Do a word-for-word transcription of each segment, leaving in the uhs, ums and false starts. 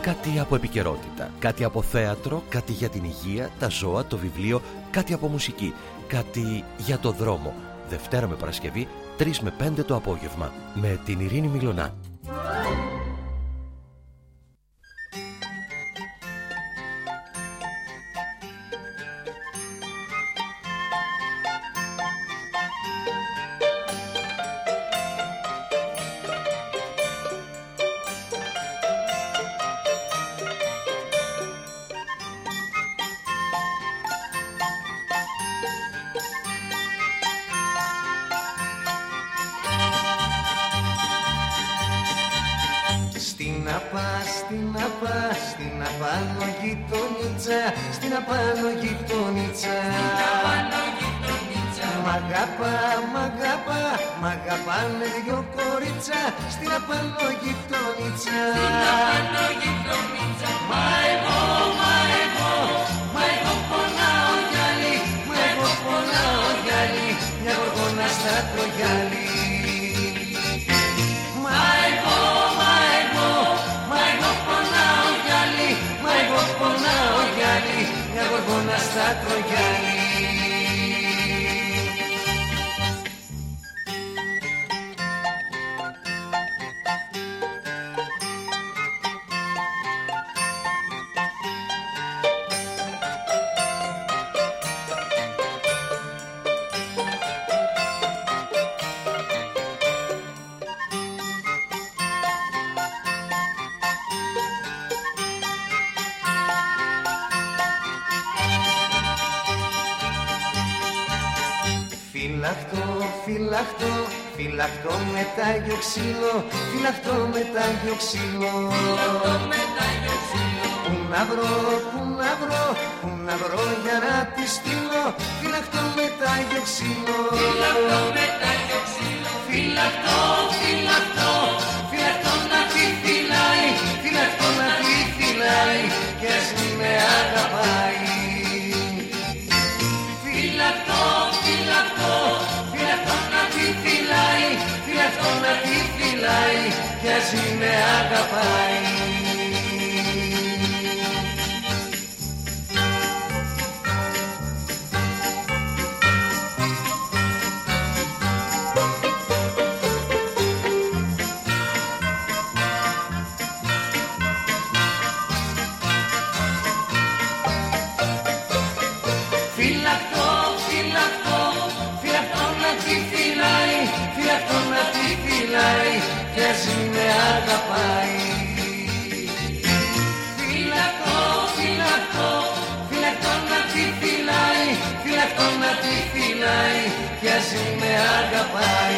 Κάτι από επικαιρότητα, κάτι από θέατρο, κάτι για την υγεία, τα ζώα, το βιβλίο, κάτι από μουσική, κάτι για το δρόμο. Δευτέρα με Παρασκευή, τρεις με πέντε το απόγευμα, με την Ειρήνη Μιλωνά. Στην απάνω γειτονίτσα, μ' αγαπά, μ' αγαπά, μ' αγαπάνε δυο κορίτσα. Στην απάνω γειτονίτσα, μα εγώ, μα εγώ, μα εγώ πονάω γυάλι, μα εγώ πονάω γυάλι, μια γοργόνα στα τρογιάλι. Μα εγώ, μα εγώ, μα εγώ πονάω γυάλι, μα εγώ πονάω γυάλι, μια γοργόνα στα τρογιάλι. Φυλαχτώ, φυλαχτώ με τάγιο ξύλο, φυλαχτώ με τάγιο ξύλο. Πού να βρω, πού να βρω, πού να βρω για να τη στείλω. Φυλαχτώ με τάγιο ξύλο, φυλαχτώ, φυλαχτώ, φυλαχτώ να τη φυλάει, φυλαχτώ να τη φυλάει κι ας μη με αγαπάει. Φυλαχτώ, φυλαχτώ, φυλαχτώ να τη φυλάει, φυλαχτώ να τη φυλάει κι ας μη με αγαπάει. Φυλαχτώ, φυλαχτώ, φυλαχτώ να τη φυλάει, φυλαχτώ να τη φυλάει κι ας μη με αγαπάει. Φυλαχτώ, φυλαχτώ, φυλαχτώ να τη φυλάει, φυλαχτώ να τη φυλάει κι ας μη με αγαπάει.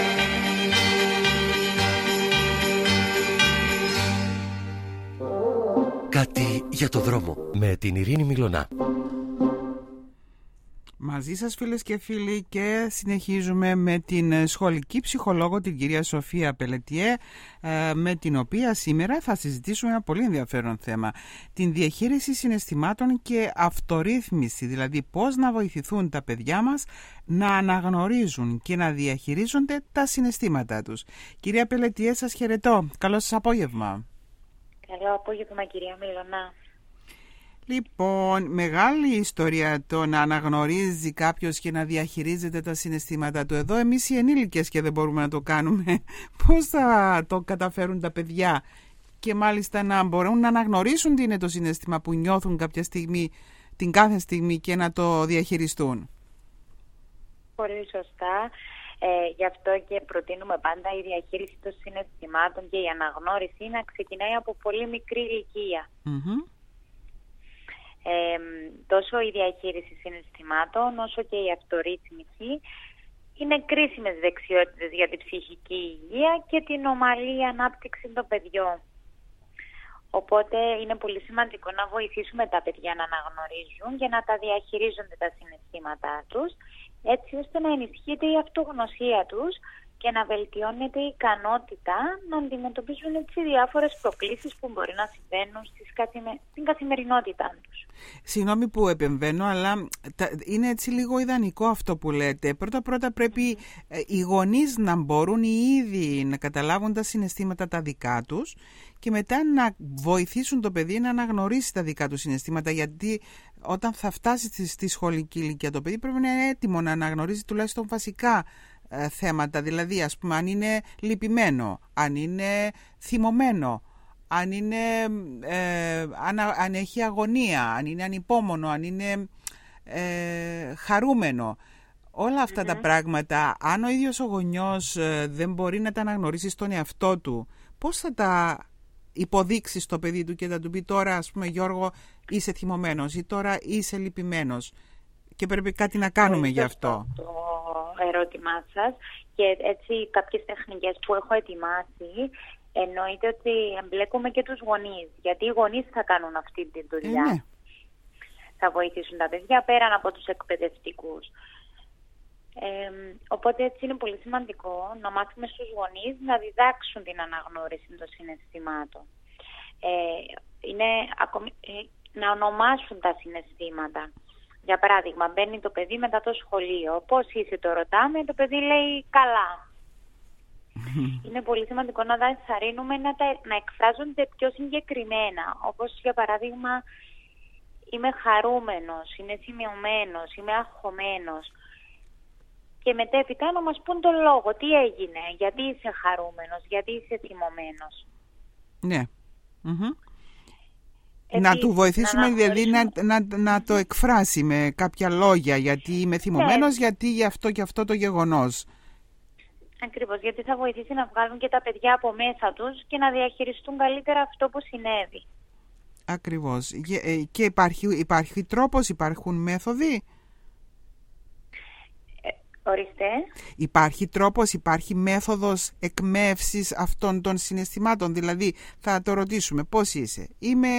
Κάτι για το δρόμο, με την Ειρήνη Μιλωνά. Μαζί σας φίλες και φίλοι, και συνεχίζουμε με την σχολική ψυχολόγο την κυρία Σοφία Πελετιέ, με την οποία σήμερα θα συζητήσουμε ένα πολύ ενδιαφέρον θέμα, την διαχείριση συναισθημάτων και αυτορύθμιση, δηλαδή πώς να βοηθηθούν τα παιδιά μας να αναγνωρίζουν και να διαχειρίζονται τα συναισθήματά τους. Κυρία Πελετιέ, σας χαιρετώ. Καλό σας απόγευμα. Καλό απόγευμα κυρία Μιλωνά. Λοιπόν, μεγάλη ιστορία το να αναγνωρίζει κάποιος και να διαχειρίζεται τα συναισθήματα του. Εδώ εμείς οι ενήλικες και δεν μπορούμε να το κάνουμε. Πώς θα το καταφέρουν τα παιδιά και μάλιστα να μπορούν να αναγνωρίσουν τι είναι το συναίσθημα που νιώθουν κάποια στιγμή, την κάθε στιγμή, και να το διαχειριστούν? Πολύ σωστά. Ε, γι' αυτό και προτείνουμε πάντα η διαχείριση των συναισθημάτων και η αναγνώριση να ξεκινάει από πολύ μικρή ηλικία. Mm-hmm. Ε, τόσο η διαχείριση συναισθημάτων όσο και η αυτορύθμιση είναι κρίσιμες δεξιότητες για την ψυχική υγεία και την ομαλή ανάπτυξη των παιδιών. Οπότε είναι πολύ σημαντικό να βοηθήσουμε τα παιδιά να αναγνωρίζουν και να τα διαχειρίζονται τα συναισθήματά τους, έτσι ώστε να ενισχύεται η αυτογνωσία τους και να βελτιώνεται η ικανότητα να αντιμετωπίζουν έτσι διάφορες προκλήσεις που μπορεί να συμβαίνουν στις καθημε... στην καθημερινότητά τους. Συγγνώμη που επεμβαίνω, αλλά είναι έτσι λίγο ιδανικό αυτό που λέτε. Πρώτα-πρώτα πρέπει mm-hmm. οι γονείς να μπορούν οι ίδιοι να καταλάβουν τα συναισθήματα τα δικά τους και μετά να βοηθήσουν το παιδί να αναγνωρίσει τα δικά του συναισθήματα, γιατί όταν θα φτάσει στη σχολική ηλικία το παιδί πρέπει να είναι έτοιμο να αναγνωρίζει τουλάχιστον βασικά ε, θέματα, δηλαδή ας πούμε αν είναι λυπημένο, αν είναι θυμωμένο, αν, είναι, ε, αν, αν έχει αγωνία, αν είναι ανυπόμονο, αν είναι ε, χαρούμενο. Όλα αυτά mm-hmm. τα πράγματα, αν ο ίδιος ο γονιός ε, δεν μπορεί να τα αναγνωρίσει στον εαυτό του, πώς θα τα υποδείξει στο παιδί του και θα του πει τώρα, ας πούμε, Γιώργο, είσαι θυμωμένος ή τώρα είσαι λυπημένος και πρέπει κάτι να κάνουμε γι' αυτό. Το ερώτημά σας και έτσι κάποιες τεχνικές που έχω ετοιμάσει, εννοείται ότι εμπλέκουμε και τους γονείς, γιατί οι γονείς θα κάνουν αυτή τη δουλειά. Ε, ναι. Θα βοηθήσουν τα παιδιά πέραν από τους εκπαιδευτικούς. Ε, οπότε έτσι είναι πολύ σημαντικό να μάθουμε στους γονείς να διδάξουν την αναγνώριση των συναισθημάτων. Ε, είναι ακόμη, ε, να ονομάσουν τα συναισθήματα. Για παράδειγμα, μπαίνει το παιδί μετά το σχολείο. Πώς είσαι, το ρωτάμε, το παιδί λέει καλά. Είναι πολύ σημαντικό να τα ενθαρρύνουμε να, τα, να εκφράζονται πιο συγκεκριμένα. Όπως για παράδειγμα, είμαι χαρούμενος, είμαι θυμωμένος, είμαι αγχωμένος. Και μετέπειτα να μας πούν τον λόγο, τι έγινε, γιατί είσαι χαρούμενος, γιατί είσαι θυμωμένος. Ναι. Mm-hmm. Να του βοηθήσουμε να δηλαδή να, να, να το εκφράσει με κάποια λόγια, γιατί είμαι θυμωμένος, ναι. γιατί γι' αυτό και αυτό το γεγονός. Ακριβώς, γιατί θα βοηθήσει να βγάλουν και τα παιδιά από μέσα τους και να διαχειριστούν καλύτερα αυτό που συνέβη. Ακριβώς. Και υπάρχει, υπάρχει τρόπος, υπάρχουν μέθοδοι. Ορίστε. Υπάρχει τρόπος, υπάρχει μέθοδος εκμεύσης αυτών των συναισθημάτων. Δηλαδή θα το ρωτήσουμε πώς είσαι. Είμαι...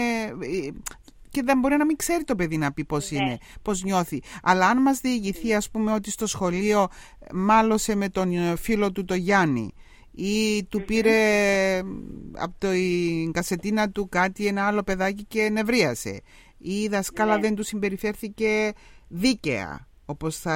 Και δεν μπορεί να μην ξέρει το παιδί να πει πώς ναι. είναι, πώς νιώθει. Αλλά αν μας διηγηθεί ας πούμε ότι στο σχολείο μάλωσε με τον φίλο του το Γιάννη ή του mm-hmm. πήρε από την κασετίνα του κάτι ένα άλλο παιδάκι και νευρίασε ή η δασκάλα ναι. δεν του συμπεριφέρθηκε δίκαια, όπως θα,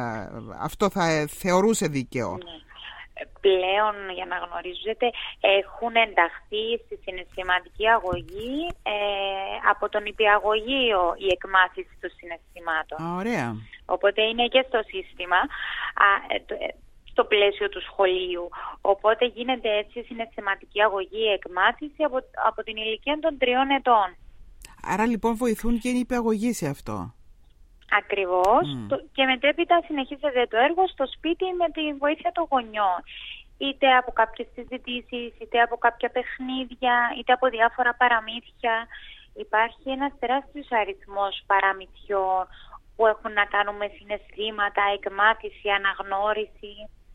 αυτό θα θεωρούσε δίκαιο. Ναι. Πλέον, για να γνωρίζετε, έχουν ενταχθεί στη συναισθηματική αγωγή ε, από τον νηπιαγωγείο η εκμάθηση των συναισθημάτων. Α, ωραία. Οπότε είναι και στο σύστημα, α, ε, στο πλαίσιο του σχολείου. Οπότε γίνεται έτσι συναισθηματική αγωγή, εκμάθηση από, από την ηλικία των τριών ετών. Άρα λοιπόν βοηθούν και οι νηπιαγωγοί σε αυτό. Ακριβώς. Mm. Και μετέπειτα συνεχίζεται το έργο στο σπίτι με τη βοήθεια των γονιών. Είτε από κάποιες συζητήσεις, είτε από κάποια παιχνίδια, είτε από διάφορα παραμύθια. Υπάρχει ένας τεράστιος αριθμός παραμυθιών που έχουν να κάνουν με συναισθήματα, εκμάθηση, αναγνώριση.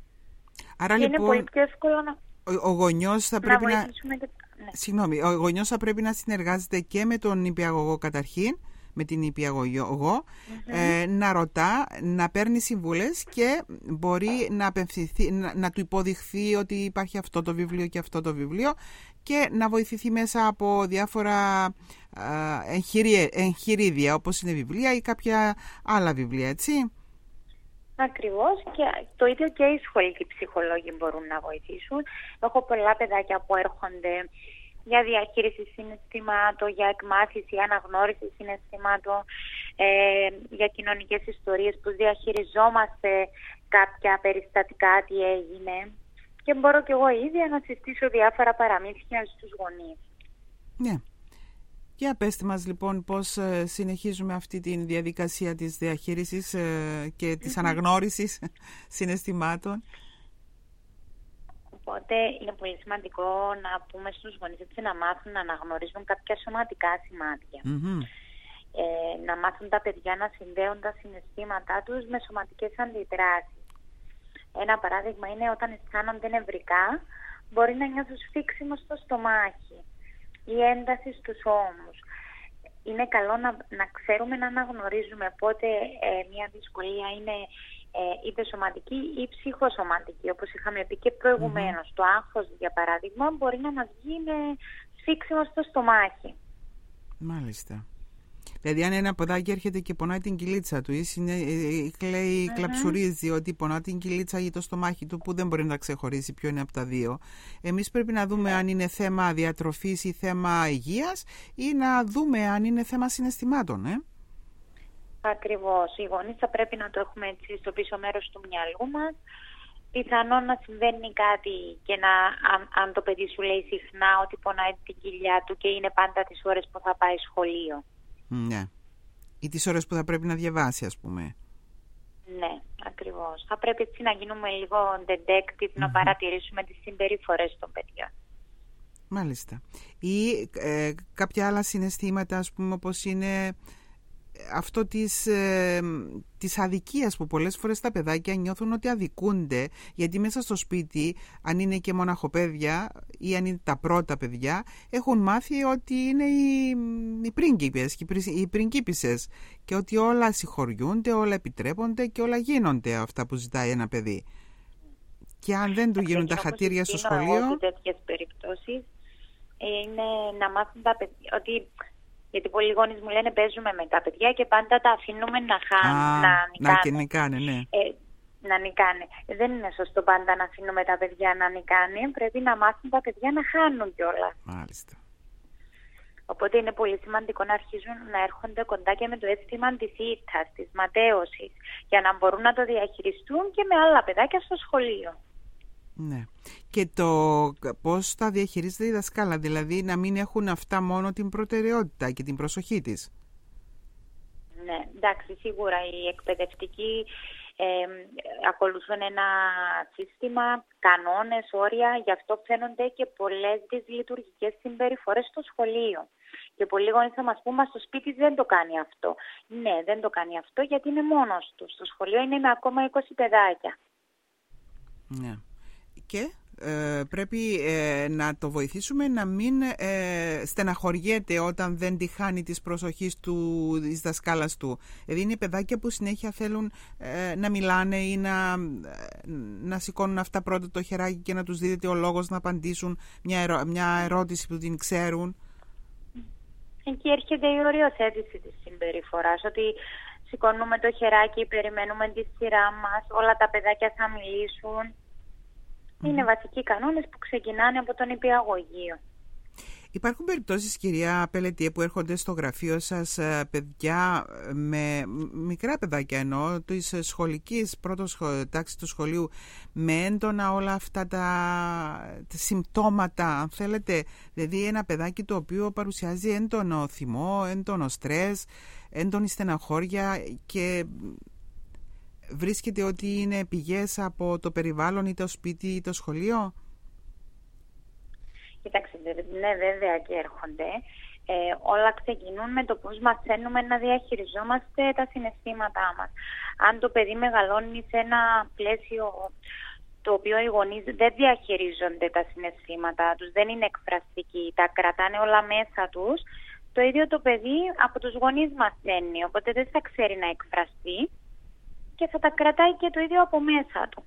Άρα και λοιπόν είναι πολύ πιο εύκολο να, ο, ο γονιός θα πρέπει να... να... Και... Ναι. Συγγνώμη, ο γονιός θα πρέπει να συνεργάζεται και με τον νηπιαγωγό καταρχήν, με την νηπιαγωγό, mm-hmm. ε, να ρωτά, να παίρνει συμβουλές και μπορεί να, απευθυνθεί, να, να του υποδειχθεί ότι υπάρχει αυτό το βιβλίο και αυτό το βιβλίο και να βοηθηθεί μέσα από διάφορα ε, εγχειρί, εγχειρίδια όπως είναι βιβλία ή κάποια άλλα βιβλία, έτσι. Ακριβώς, και το ίδιο και οι σχολικοί ψυχολόγοι μπορούν να βοηθήσουν. Έχω πολλά παιδάκια που έρχονται για διαχείριση συναισθημάτων, για εκμάθηση, αναγνώριση συναισθημάτων, ε, για κοινωνικές ιστορίες που διαχειριζόμαστε κάποια περιστατικά, τι έγινε. Και μπορώ και εγώ ίδια να συστήσω διάφορα παραμύθια στους γονείς. Ναι. Για πέστε μας λοιπόν πώς ε, συνεχίζουμε αυτή τη διαδικασία της διαχείρισης ε, και της mm-hmm. αναγνώρισης συναισθημάτων. Οπότε είναι πολύ σημαντικό να πούμε στους γονείς έτσι να μάθουν να αναγνωρίζουν κάποια σωματικά σημάδια. Mm-hmm. Ε, να μάθουν τα παιδιά να συνδέουν τα συναισθήματά τους με σωματικές αντιδράσεις. Ένα παράδειγμα είναι όταν αισθάνονται νευρικά, μπορεί να νιώθουν σφίξιμο στο στομάχι ή ένταση στους ώμους. Είναι καλό να, να ξέρουμε να αναγνωρίζουμε πότε ε, μια δυσκολία είναι ε, είτε σωματική ή ψυχοσωματική, όπως είχαμε πει και προηγουμένως. Mm-hmm. Το άγχος, για παράδειγμα, μπορεί να μας βγει με σφίξιμο στο στομάχι. Μάλιστα. Δηλαδή αν ένα παιδάκι έρχεται και πονάει την κοιλίτσα του ή κλαίει, mm-hmm. κλαψουρίζει ότι πονά την κοιλίτσα ή το στομάχι του, που δεν μπορεί να ξεχωρίσει ποιο είναι από τα δύο, εμείς πρέπει να δούμε mm-hmm. αν είναι θέμα διατροφής ή θέμα υγείας, ή να δούμε αν είναι θέμα συναισθημάτων, ε? Ακριβώς. Οι γονείς θα πρέπει να το έχουμε έτσι στο πίσω μέρος του μυαλού μας. Πιθανόν να συμβαίνει κάτι και να, αν, αν το παιδί σου λέει συχνά ότι πονάει την κοιλιά του και είναι πάντα τις ώρες που θα πάει σχολείο. Ναι. Ή τις ώρες που θα πρέπει να διαβάσει, ας πούμε. Ναι, ακριβώς. Θα πρέπει έτσι να γίνουμε λίγο detective, mm-hmm. να παρατηρήσουμε τις συμπεριφορές των παιδιών. Μάλιστα. Ή ε, κάποια άλλα συναισθήματα, ας πούμε, όπως είναι αυτό της, ε, της αδικίας, που πολλές φορές τα παιδάκια νιώθουν ότι αδικούνται, γιατί μέσα στο σπίτι, αν είναι και μοναχοπαίδια ή αν είναι τα πρώτα παιδιά, έχουν μάθει ότι είναι οι, οι πρίγκιπες, οι πριγκίπισσες, και ότι όλα συγχωριούνται, όλα επιτρέπονται και όλα γίνονται αυτά που ζητάει ένα παιδί. Και αν δεν του γίνουν τα χατήρια στο σχολείο... Σε τέτοιες περιπτώσεις είναι να μάθουν τα παιδιά ότι... Γιατί πολλοί γονείς μου λένε παίζουμε με τα παιδιά και πάντα τα αφήνουμε να χάνουν, Α, να νικάνε. Να και νικάνε, ναι. Ε, να νικάνε. Δεν είναι σωστό πάντα να αφήνουμε τα παιδιά να νικάνε. Πρέπει να μάθουν τα παιδιά να χάνουν κιόλας. Μάλιστα. Οπότε είναι πολύ σημαντικό να αρχίζουν να έρχονται κοντά και με το αίσθημα της ήττας, της ματέωσης, για να μπορούν να το διαχειριστούν και με άλλα παιδάκια στο σχολείο. Ναι. Και το πώς θα διαχειρίζεται η δασκάλα, δηλαδή να μην έχουν αυτά μόνο την προτεραιότητα και την προσοχή της. Ναι, εντάξει, σίγουρα οι εκπαιδευτικοί ε, ακολουθούν ένα σύστημα, κανόνες, όρια, γι' αυτό φαίνονται και πολλές δυσλειτουργικές συμπεριφορές στο σχολείο. Και πολλοί γονείς θα μας πούν, μα στο σπίτι δεν το κάνει αυτό. Ναι, δεν το κάνει αυτό γιατί είναι μόνος του. Στο σχολείο είναι με ακόμα είκοσι παιδάκια. Ναι. Και ε, πρέπει ε, να το βοηθήσουμε να μην ε, στεναχωριέται όταν δεν τη χάνει της προσοχής του, της δασκάλας του. Δηλαδή είναι παιδάκια που συνέχεια θέλουν ε, να μιλάνε ή να, να σηκώνουν αυτά πρώτα το χεράκι και να τους δίδεται ο λόγος να απαντήσουν μια, ερώ, μια ερώτηση που την ξέρουν. Εκεί έρχεται η οριοθέτηση της συμπεριφοράς, ότι σηκώνουμε το χεράκι, περιμένουμε τη σειρά μας, όλα τα παιδάκια θα μιλήσουν. Είναι βασικοί κανόνες που ξεκινάνε από τον νηπιαγωγείο. Υπάρχουν περιπτώσεις, κυρία Πελετιέ, που έρχονται στο γραφείο σας παιδιά, με μικρά παιδάκια εννοώ, της σχολικής πρώτης τάξης του σχολείου, με έντονα όλα αυτά τα, τα συμπτώματα, αν θέλετε, δηλαδή ένα παιδάκι το οποίο παρουσιάζει έντονο θυμό, έντονο στρες, έντονη στεναχώρια και... Βρίσκεται ότι είναι πηγές από το περιβάλλον ή το σπίτι ή το σχολείο? Κοιτάξτε, ναι, βέβαια και έρχονται. Ε, όλα ξεκινούν με το πώς μαθαίνουμε να διαχειριζόμαστε τα συναισθήματά μας. Αν το παιδί μεγαλώνει σε ένα πλαίσιο το οποίο οι γονείς δεν διαχειρίζονται τα συναισθήματά τους, δεν είναι εκφραστικοί, τα κρατάνε όλα μέσα τους, το ίδιο το παιδί από τους γονείς μαθαίνει, οπότε δεν θα ξέρει να εκφραστεί και θα τα κρατάει και το ίδιο από μέσα του.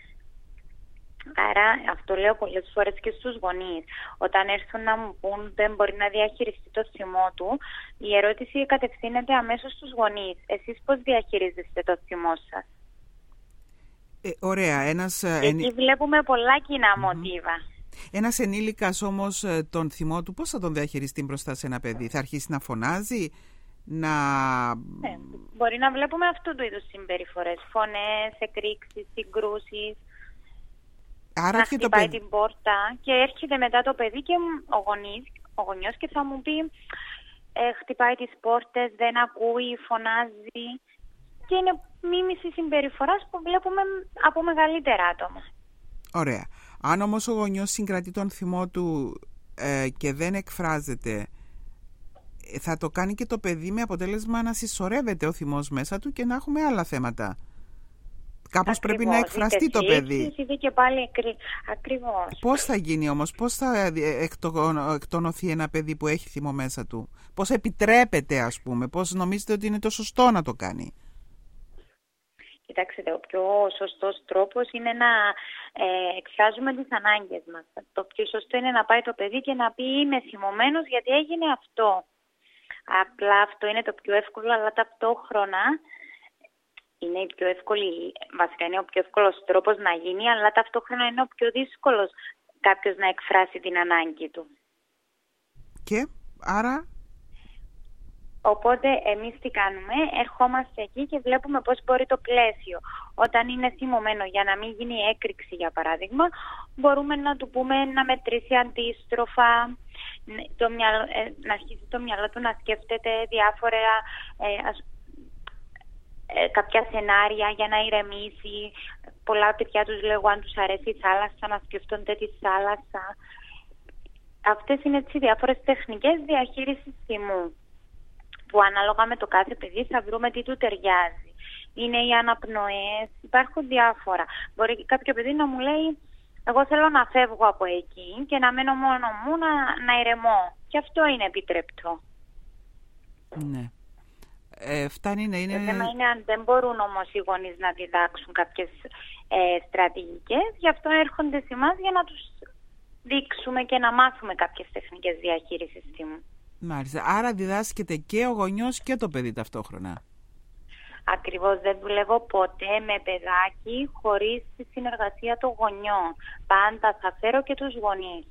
Άρα αυτό λέω πολλές φορές και στους γονείς. Όταν έρθουν να μου πούν δεν μπορεί να διαχειριστεί το θυμό του, η ερώτηση κατευθύνεται αμέσως στους γονείς. Εσείς πώς διαχειρίζεστε το θυμό σας? Ε, ωραία. Ένας, Εκεί εν... βλέπουμε πολλά κοινά mm-hmm. μοτίβα. Ένας ενήλικας όμως τον θυμό του πώς θα τον διαχειριστεί μπροστά σε ένα παιδί? Θα αρχίσει να φωνάζει? Να... Ε, μπορεί να βλέπουμε αυτού του είδους συμπεριφορές. Φωνές, εκρήξεις, συγκρούσεις. Άρα να και χτυπάει το παιδί... την πόρτα και έρχεται μετά το παιδί και ο, γονείς, ο γονιός και θα μου πει ε, χτυπάει τις πόρτες, δεν ακούει, φωνάζει, και είναι μίμηση συμπεριφοράς που βλέπουμε από μεγαλύτερα άτομα. Ωραία. Αν όμως ο γονιός συγκρατεί τον θυμό του ε, και δεν εκφράζεται, θα το κάνει και το παιδί με αποτέλεσμα να συσσωρεύεται ο θυμός μέσα του και να έχουμε άλλα θέματα. Κάπως πρέπει να εκφραστεί το παιδί. Και πάλι ακριβώς. Πώς θα γίνει όμως, πώς θα εκτονωθεί ένα παιδί που έχει θυμό μέσα του? Πώς επιτρέπεται, ας πούμε, πώς νομίζετε ότι είναι το σωστό να το κάνει? Κοιτάξτε, ο πιο σωστός τρόπος είναι να ε, εκφράζουμε τις ανάγκες μας. Το πιο σωστό είναι να πάει το παιδί και να πει είμαι θυμωμένος γιατί έγινε αυτό. Απλά αυτό είναι το πιο εύκολο, αλλά ταυτόχρονα είναι η πιο εύκολη, βασικά είναι ο πιο εύκολος τρόπος να γίνει, αλλά ταυτόχρονα είναι ο πιο δύσκολος κάποιος να εκφράσει την ανάγκη του. Και άρα... Οπότε εμείς τι κάνουμε, ερχόμαστε εκεί και βλέπουμε πώς μπορεί το πλαίσιο. Όταν είναι θυμωμένο, για να μην γίνει έκρηξη για παράδειγμα, μπορούμε να του πούμε να μετρήσει αντίστροφα, το μυαλό, ε, να αρχίσει το μυαλό του να σκέφτεται διάφορα, ε, ας, ε, κάποια σενάρια για να ηρεμήσει. Πολλά παιδιά τους λέγω αν τους αρέσει η θάλασσα, να σκεφτόνται τη θάλασσα. Αυτές είναι έτσι διάφορες τεχνικές διαχείρισης θυμού, που ανάλογα με το κάθε παιδί θα βρούμε τι του ταιριάζει. Είναι οι αναπνοές, υπάρχουν διάφορα. Μπορεί κάποιο παιδί να μου λέει εγώ θέλω να φεύγω από εκεί και να μένω μόνο μου να, να ηρεμώ. Και αυτό είναι επιτρεπτό. Ναι. Ε, φτάνει να είναι... Το θέμα είναι αν δεν μπορούν όμως οι γονείς να διδάξουν κάποιες ε, στρατηγικές, γι' αυτό έρχονται σε εμάς για να τους δείξουμε και να μάθουμε κάποιες τεχνικές διαχείρισης θυμού. Μάλιστα. Άρα διδάσκεται και ο γονιός και το παιδί ταυτόχρονα. Ακριβώς, δεν δουλεύω ποτέ με παιδάκι χωρίς τη συνεργασία των γονιών. Πάντα θα φέρω και τους γονείς.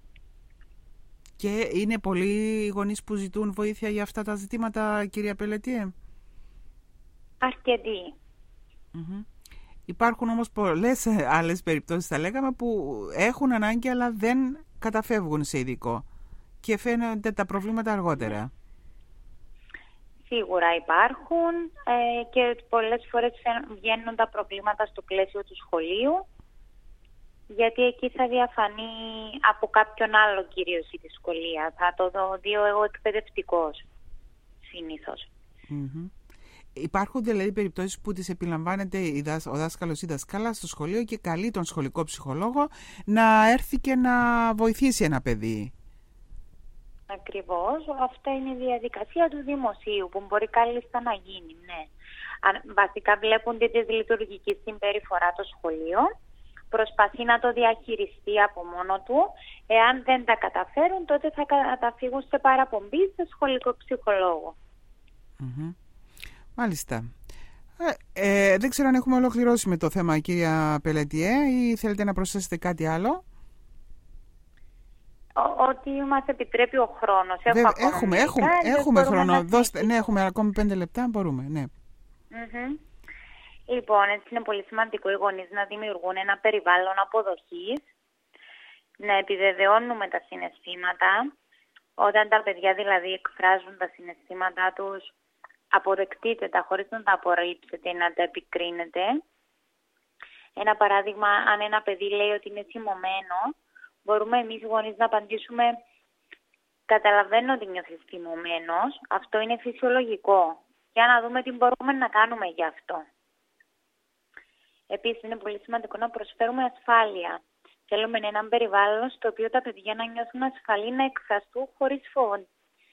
Και είναι πολλοί οι γονείς που ζητούν βοήθεια για αυτά τα ζητήματα, κυρία Πελετιέ? Αρκετοί. Mm-hmm. Υπάρχουν όμως πολλές άλλες περιπτώσεις, θα λέγαμε, που έχουν ανάγκη αλλά δεν καταφεύγουν σε ειδικό και φαίνονται τα προβλήματα αργότερα. Σίγουρα υπάρχουν ε, και πολλές φορές βγαίνουν τα προβλήματα στο πλαίσιο του σχολείου, γιατί εκεί θα διαφανεί από κάποιον άλλο κυρίως η δυσκολία. Θα το δω εγώ εκπαιδευτικός συνήθως. Mm-hmm. Υπάρχουν δηλαδή περιπτώσεις που τις επιλαμβάνεται ο δάσκαλος ή δασκάλα στο σχολείο και καλεί τον σχολικό ψυχολόγο να έρθει και να βοηθήσει ένα παιδί. Ακριβώς. Αυτή είναι η διαδικασία του δημοσίου που μπορεί κάλλιστα να γίνει. Ναι. Βασικά βλέπουν τη δυσλειτουργική συμπεριφορά το σχολείο, προσπαθεί να το διαχειριστεί από μόνο του. Εάν δεν τα καταφέρουν, τότε θα καταφύγουν σε παραπομπή στο σχολικό ψυχολόγο. Mm-hmm. Μάλιστα. Ε, ε, δεν ξέρω αν έχουμε ολοκληρώσει με το θέμα, κυρία Πελετιέ, ή θέλετε να προσθέσετε κάτι άλλο? Ότι μας επιτρέπει ο χρόνος. Βέβαια, έχουμε έχουμε, έχουμε χρόνο. Δώστε, ναι, έχουμε ακόμη πέντε λεπτά, μπορούμε. Ναι. Mm-hmm. Λοιπόν, έτσι είναι πολύ σημαντικό οι γονείς να δημιουργούν ένα περιβάλλον αποδοχής, να επιβεβαιώνουμε τα συναισθήματα. Όταν τα παιδιά δηλαδή εκφράζουν τα συναισθήματά τους, αποδεκτείτε τα χωρίς να τα απορρίψετε ή να τα επικρίνετε. Ένα παράδειγμα, αν ένα παιδί λέει ότι είναι θυμωμένο, μπορούμε εμείς γονείς να απαντήσουμε «Καταλαβαίνω ότι νιώθεις θυμωμένος, αυτό είναι φυσιολογικό. Για να δούμε τι μπορούμε να κάνουμε γι' αυτό». Επίσης, είναι πολύ σημαντικό να προσφέρουμε ασφάλεια. Θέλουμε έναν περιβάλλον στο οποίο τα παιδιά να νιώθουν ασφαλή να εκφραστούν χωρίς φόβο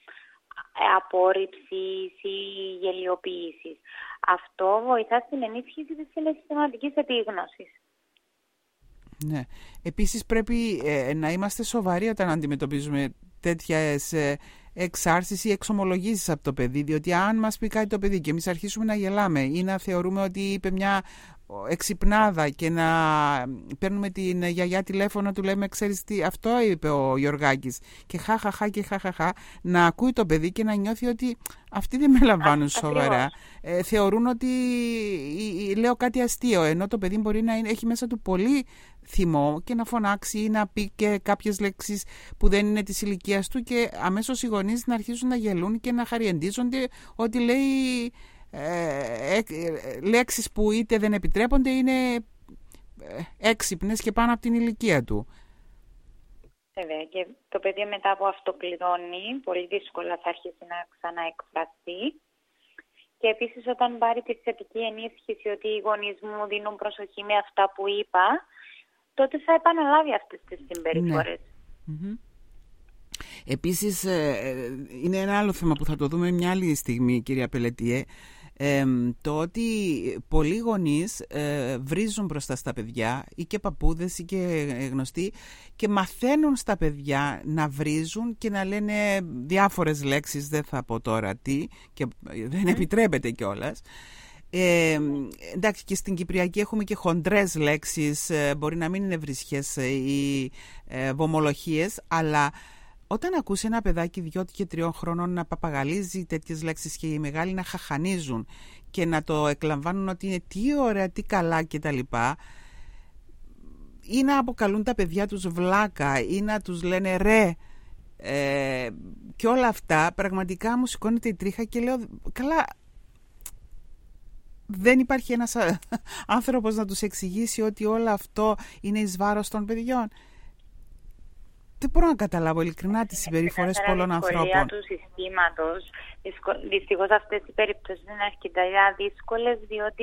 απόρριψης ή γελιοποίησης. Αυτό βοηθά στην ενίσχυση της συναισθηματικής επίγνωσης. Ναι. Επίσης πρέπει ε, να είμαστε σοβαροί όταν αντιμετωπίζουμε τέτοιες ε, εξάρσεις ή εξομολογήσεις από το παιδί, διότι αν μας πει κάτι το παιδί και εμείς αρχίσουμε να γελάμε ή να θεωρούμε ότι είπε μια εξυπνάδα και να παίρνουμε την γιαγιά τηλέφωνο, του λέμε ξέρεις τι, αυτό είπε ο Γιωργάκης και χαχαχά και χαχαχά, να ακούει το παιδί και να νιώθει ότι αυτοί δεν με λαμβάνουν σοβαρά. Ε, θεωρούν ότι λέω κάτι αστείο, ενώ το παιδί μπορεί να έχει μέσα του πολύ θυμό και να φωνάξει ή να πει και κάποιες λέξεις που δεν είναι της ηλικίας του και αμέσως οι γονείς να αρχίσουν να γελούν και να χαριεντίζονται ότι λέει ε, ε, ε, λέξεις που είτε δεν επιτρέπονται, είναι ε, έξυπνες και πάνω από την ηλικία του. Βέβαια, και το παιδί μετά από αυτό κλειδώνει, πολύ δύσκολα θα αρχίσει να ξαναεκφραστεί. Και επίσης όταν πάρει τη θετική ενίσχυση ότι οι γονείς μου δίνουν προσοχή με αυτά που είπα, τότε θα επαναλάβει αυτές τις συμπεριφορές. Ναι. Mm-hmm. Επίσης, είναι ένα άλλο θέμα που θα το δούμε μια άλλη στιγμή, κυρία Πελετιέ. Ε, το ότι πολλοί γονείς ε, βρίζουν μπροστά στα παιδιά ή και παππούδες ή και γνωστοί και μαθαίνουν στα παιδιά να βρίζουν και να λένε διάφορες λέξεις, δεν θα πω τώρα τι και δεν επιτρέπεται κιόλας. Ε, εντάξει, και στην Κυπριακή έχουμε και χοντρές λέξεις, ε, μπορεί να μην είναι βρισχές ή ε, βομολοχίες, αλλά όταν ακούσει ένα παιδάκι δυο και τριών χρόνων να παπαγαλίζει τέτοιες λέξεις και οι μεγάλοι να χαχανίζουν και να το εκλαμβάνουν ότι είναι τι ωραία, τι καλά κτλ, ή να αποκαλούν τα παιδιά τους βλάκα ή να τους λένε ρε, ε, και όλα αυτά, πραγματικά μου σηκώνεται η τρίχα και λέω καλά, δεν υπάρχει ένας άνθρωπος να τους εξηγήσει ότι όλο αυτό είναι εις βάρος των παιδιών. Δεν μπορώ να καταλάβω ειλικρινά τις συμπεριφορές πολλών ανθρώπων. Η του συστήματος, δυστυχώς αυτές οι περιπτώσεις είναι αρκετά δύσκολες, διότι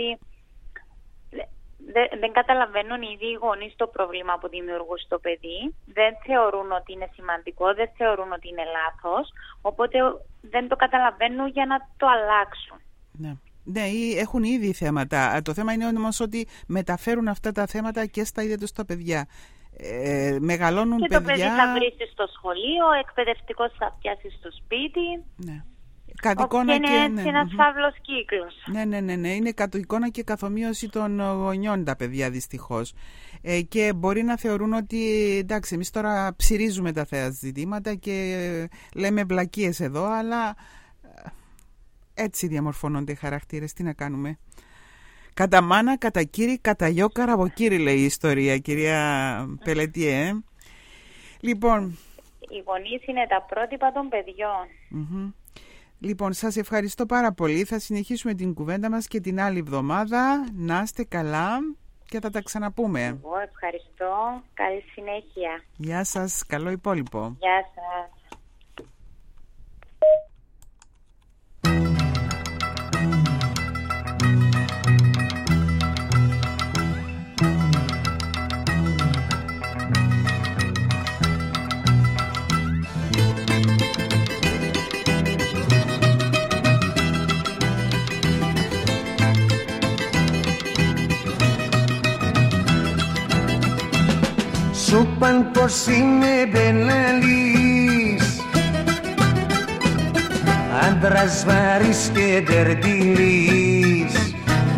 δεν, δεν καταλαβαίνουν ήδη οι γονείς το πρόβλημα που δημιουργούν στο παιδί, δεν θεωρούν ότι είναι σημαντικό, δεν θεωρούν ότι είναι λάθος, οπότε δεν το καταλαβαίνουν για να το αλλάξουν. Ναι. Ναι, έχουν ήδη θέματα. Το θέμα είναι όμως ότι μεταφέρουν αυτά τα θέματα και στα ίδια τους τα παιδιά. Ε, μεγαλώνουν και παιδιά... το παιδί θα βρει στο σχολείο, ο εκπαιδευτικός θα πιάσει στο σπίτι. Ναι. Κατ' εικόνα είναι και... έτσι ναι. ένας φαύλος κύκλος. Ναι, ναι, ναι, ναι. Είναι κατ' εικόνα και καθομοίωση των γονιών τα παιδιά, δυστυχώς. Ε, και μπορεί να θεωρούν ότι εντάξει, εμείς τώρα ψηρίζουμε τα θέα ζητήματα και λέμε βλακίες εδώ, αλλά έτσι διαμορφώνονται οι χαρακτήρες. Τι να κάνουμε. Κατά μάνα, κατά κύρι, κατά γιο, καραβοκύρι, λέει η ιστορία, κυρία Πελετιέ. Λοιπόν... Οι γονείς είναι τα πρότυπα των παιδιών. Mm-hmm. Λοιπόν, σας ευχαριστώ πάρα πολύ. Θα συνεχίσουμε την κουβέντα μας και την άλλη εβδομάδα. Να είστε καλά και θα τα ξαναπούμε. Εγώ ευχαριστώ. Καλή συνέχεια. Γεια σας. Καλό υπόλοιπο. Γεια σας. Σου παν πως είμαι μπελαλής, άντρας βαρύς και τερτιλής.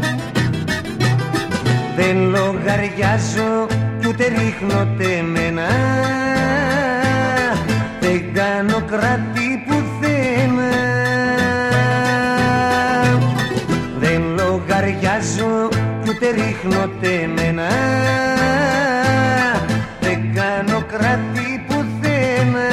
Δεν λογαριάζω κι ούτε ρίχνω τεμένα, δεν κάνω κράτη πουθενά. Δεν λογαριάζω κι ούτε ρίχνω τεμένα, δεν κάνω κράτη πουθενά.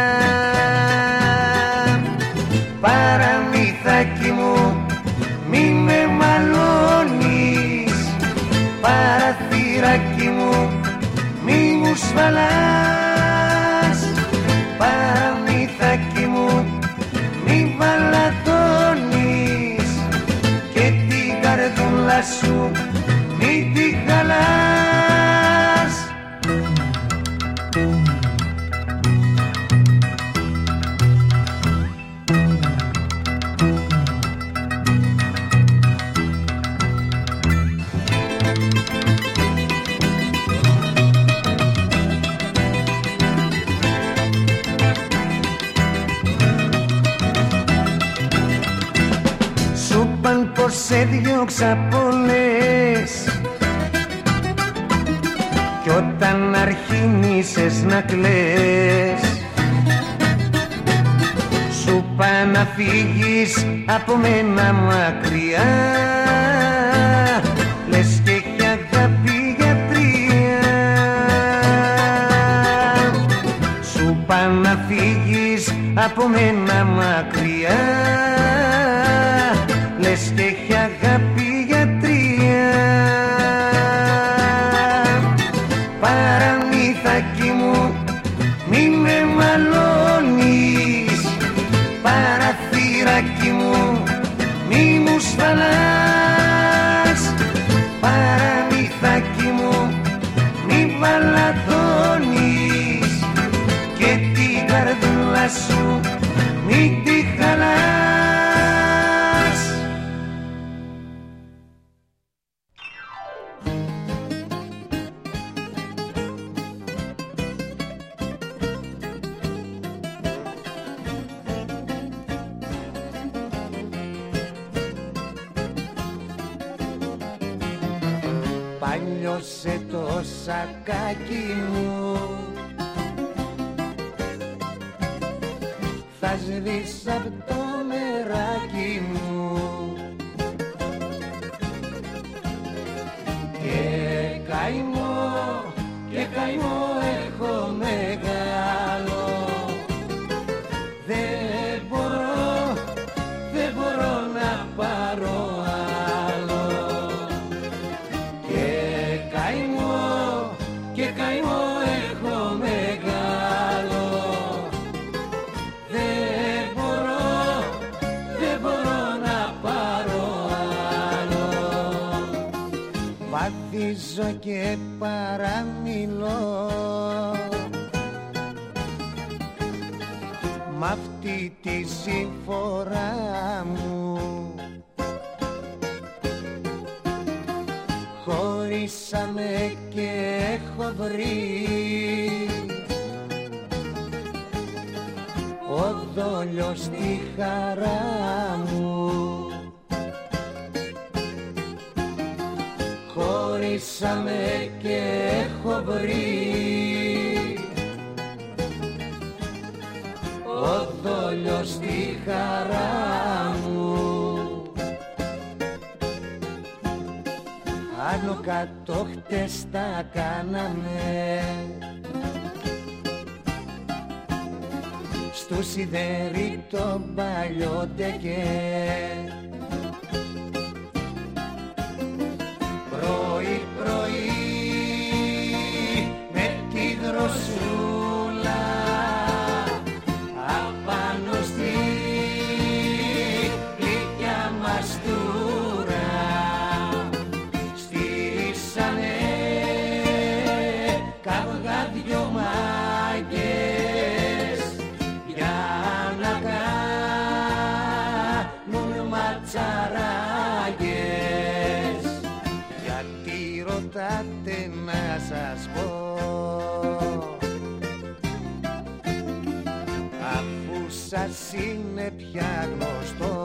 Παραμυθάκι μου μη με μαλώνεις, παραθυράκι μου μη μου σφαλάς. Παραμυθάκι μου μη βαλατώνεις και την καρδούλα σου μη τη χαλάς. Σου παν πως σε διώξα πολλές κι όταν αρχίνησες να κλαις, σου πά να φύγεις από μένα μακριά, λες και έχει αγάπη γιατρία. Σου πά να φύγεις από μένα μακριά, λες και έχει αγάπη γιατρία. Παραμυθάκι μου μη με μαλώνεις, παραθυράκι μου μη μου σφαλάς. Παραμυθάκι μου μη βαλατώνεις και την καρδούλα σου μη τη χαλάς. Μάλιωσε το σακάκι μου, θα σβήσω απ' το μεράκι μου και καημό, και καημό έχω μεγάλο. Δεν μπορώ, δεν μπορώ να πάρω άλλο. Και καημό, και καημό έχω μεγάλο. Δεν μπορώ, δεν μπορώ να πάρω άλλο. Βαδίζω και παραμιλώ μ' αυτή τη συμφορά μου. Χωρίσαμε και έχω βρει ο δόλιος στη χαρά μου. Χωρίσαμε και έχω βρει ο δόλιος στη χαρά μου. Άνω κάτω χτες τα κάναμε στου σιδερί το παλιότεκε. Πρωί πρωί με τη δροσούλα απάνω στη γλυκιά μαστούρα στήσανε καυγά δυο μάγκες για να κάνουν ματσαράγες. Γιατί ρωτάτε να σας πω, αφού σας είναι πια γνωστό,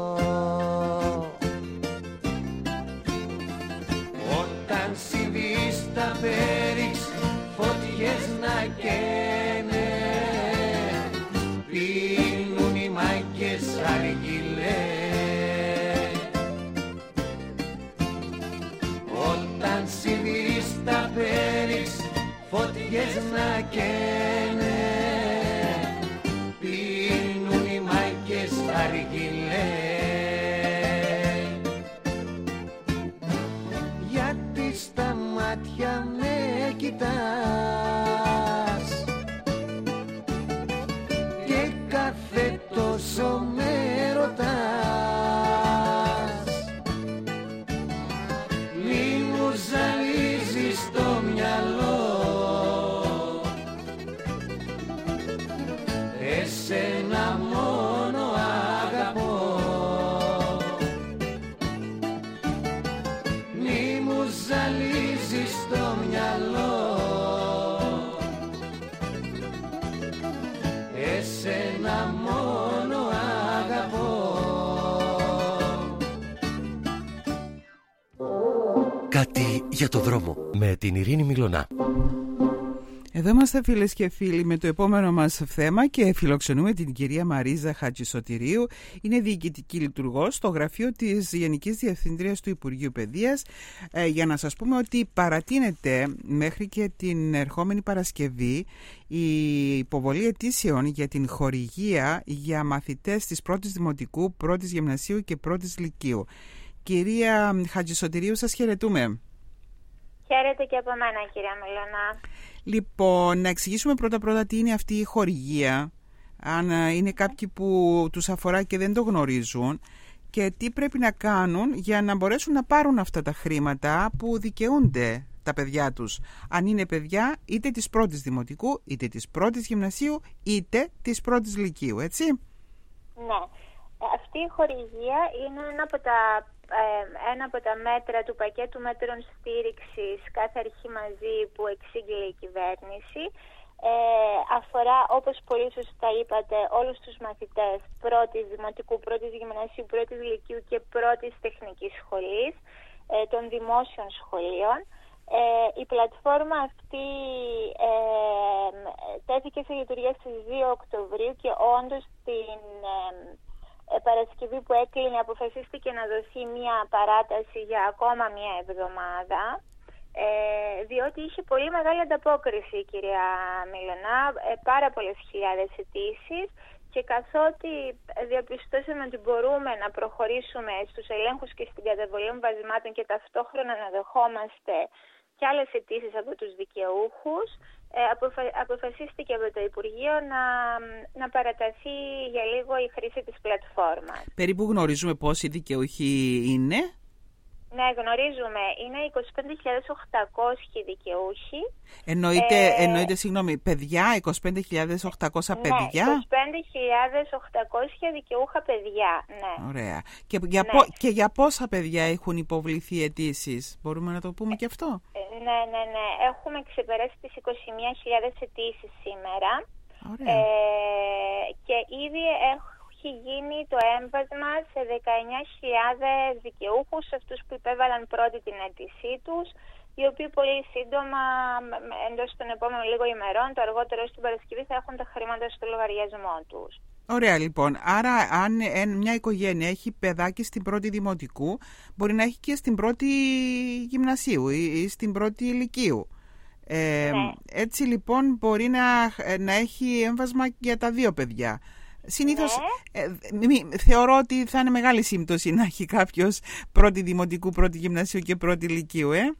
όταν συμβεί στα Πέριξ φωτιές να καίνε, πίνουν οι μάγκες αργυλέ. Όταν συμβεί στα Πέριξ φωτιές να καίνε, πίνουν οι μάγκες αργυλέ. Γιατί στα μάτια με κοιτάς και κάθε τόσο με ρωτάς, μη μου ζαλίζεις το μυαλό, εσένα μόνο αγαπώ. Μη μου ζαλίζεις το μυαλό, εσένα μόνο αγαπώ. Κάτι για το δρόμο με την Ειρήνη Μιλωνά. Εδώ είμαστε φίλες και φίλοι με το επόμενο μας θέμα και φιλοξενούμε την κυρία Μαρίζα Χατζησωτηρίου. Είναι διοικητική λειτουργός στο γραφείο της Γενικής Διευθύντριας του Υπουργείου Παιδείας. Ε, για να σας πούμε ότι παρατείνεται μέχρι και την ερχόμενη Παρασκευή η υποβολή αιτήσεων για την χορηγία για μαθητές της πρώτης Δημοτικού, πρώτης Γυμνασίου και πρώτης Λυκείου. Κυρία Χατζησωτηρίου, σας χαιρετούμε. Χαίρετε και από μένα, κυρία Μιλωνά. Λοιπόν, να εξηγήσουμε πρώτα-πρώτα τι είναι αυτή η χορηγία, αν είναι κάποιοι που τους αφορά και δεν το γνωρίζουν, και τι πρέπει να κάνουν για να μπορέσουν να πάρουν αυτά τα χρήματα που δικαιούνται τα παιδιά τους. Αν είναι παιδιά είτε της πρώτης Δημοτικού, είτε της πρώτης Γυμνασίου, είτε της πρώτης Λυκείου, έτσι. Ναι. Αυτή η χορηγία είναι ένα από τα, ε, ένα από τα μέτρα του πακέτου μέτρων στήριξης κάθε αρχή μαζί που εξήγηλε η κυβέρνηση. Ε, αφορά, όπως πολύ σωστά είπατε, όλους τους μαθητές πρώτης Δημοτικού, πρώτης Γυμνασίου, πρώτης Λυκείου και πρώτης Τεχνικής Σχολής, ε, των δημόσιων σχολείων. Ε, η πλατφόρμα αυτή ε, τέθηκε σε λειτουργία στις δύο Οκτωβρίου και όντως την ε, Παρασκευή που έκλεινε αποφασίστηκε να δοθεί μια παράταση για ακόμα μια εβδομάδα, ε, διότι είχε πολύ μεγάλη ανταπόκριση η κυρία Μιλωνά, ε, πάρα πολλές χιλιάδες αιτήσεις, και καθότι διαπιστώσαμε ότι μπορούμε να προχωρήσουμε στους ελέγχους και στην καταβολή εμβασμάτων και ταυτόχρονα να δεχόμαστε και άλλες αιτήσεις από τους δικαιούχους, ε, αποφα... αποφασίστηκε από το Υπουργείο να, να παραταθεί για λίγο η χρήση της πλατφόρμας. Περίπου γνωρίζουμε πόσοι δικαιούχοι είναι? Ναι, γνωρίζουμε. Είναι είκοσι πέντε χιλιάδες οκτακόσιοι δικαιούχοι. Εννοείται, ε... εννοείται, συγγνώμη, παιδιά, είκοσι πέντε χιλιάδες οκτακόσια ναι, παιδιά. είκοσι πέντε χιλιάδες οκτακόσια δικαιούχα παιδιά, ναι. Ωραία. Και για, ναι. πο... και για πόσα παιδιά έχουν υποβληθεί αιτήσεις? Μπορούμε να το πούμε και αυτό? Ε, ναι, ναι, ναι. Έχουμε ξεπεράσει τις είκοσι μία χιλιάδες αιτήσεις σήμερα. Ωραία. Ε, και ήδη έχουμε έχει γίνει το έμβασμα σε δεκαεννιά χιλιάδες δικαιούχους, αυτούς που υπέβαλαν πρώτη την αίτησή τους, οι οποίοι πολύ σύντομα, εντός των επόμενων λίγο ημερών, το αργότερο στην Παρασκευή, θα έχουν τα χρήματα στο λογαριασμό τους. Ωραία, λοιπόν. Άρα, αν μια οικογένεια έχει παιδάκι στην πρώτη δημοτικού, μπορεί να έχει και στην πρώτη γυμνασίου ή στην πρώτη ηλικίου. Ε, ναι. Έτσι, λοιπόν, μπορεί να, να έχει έμβασμα για τα δύο παιδιά. Συνήθως ναι. ε, μη, θεωρώ ότι θα είναι μεγάλη σύμπτωση να έχει κάποιος πρώτη δημοτικού, πρώτη γυμνασίου και πρώτη ηλικίου, ε.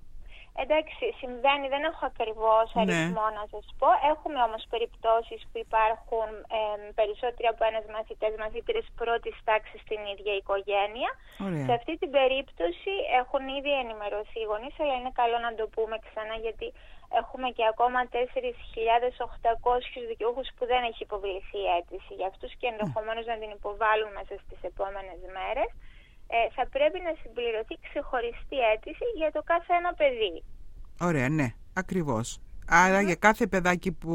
Εντάξει, συμβαίνει, δεν έχω ακριβώς αριθμό ναι. να σας πω. Έχουμε όμως περιπτώσεις που υπάρχουν ε, περισσότεροι από ένας μαθητές, μαθήτρες πρώτης τάξης στην ίδια οικογένεια. Ωραία. Σε αυτή την περίπτωση έχουν ήδη ενημερωθεί οι γονείς, αλλά είναι καλό να το πούμε ξανά, γιατί έχουμε και ακόμα τέσσερις χιλιάδες οκτακόσιους δικαιούχους που δεν έχει υποβληθεί η αίτηση για αυτούς και ενδεχομένως να την υποβάλουν μέσα στις επόμενες μέρες. Ε, θα πρέπει να συμπληρωθεί ξεχωριστή αίτηση για το κάθε ένα παιδί. Ωραία, ναι, ακριβώς. Άρα mm-hmm. για κάθε παιδάκι που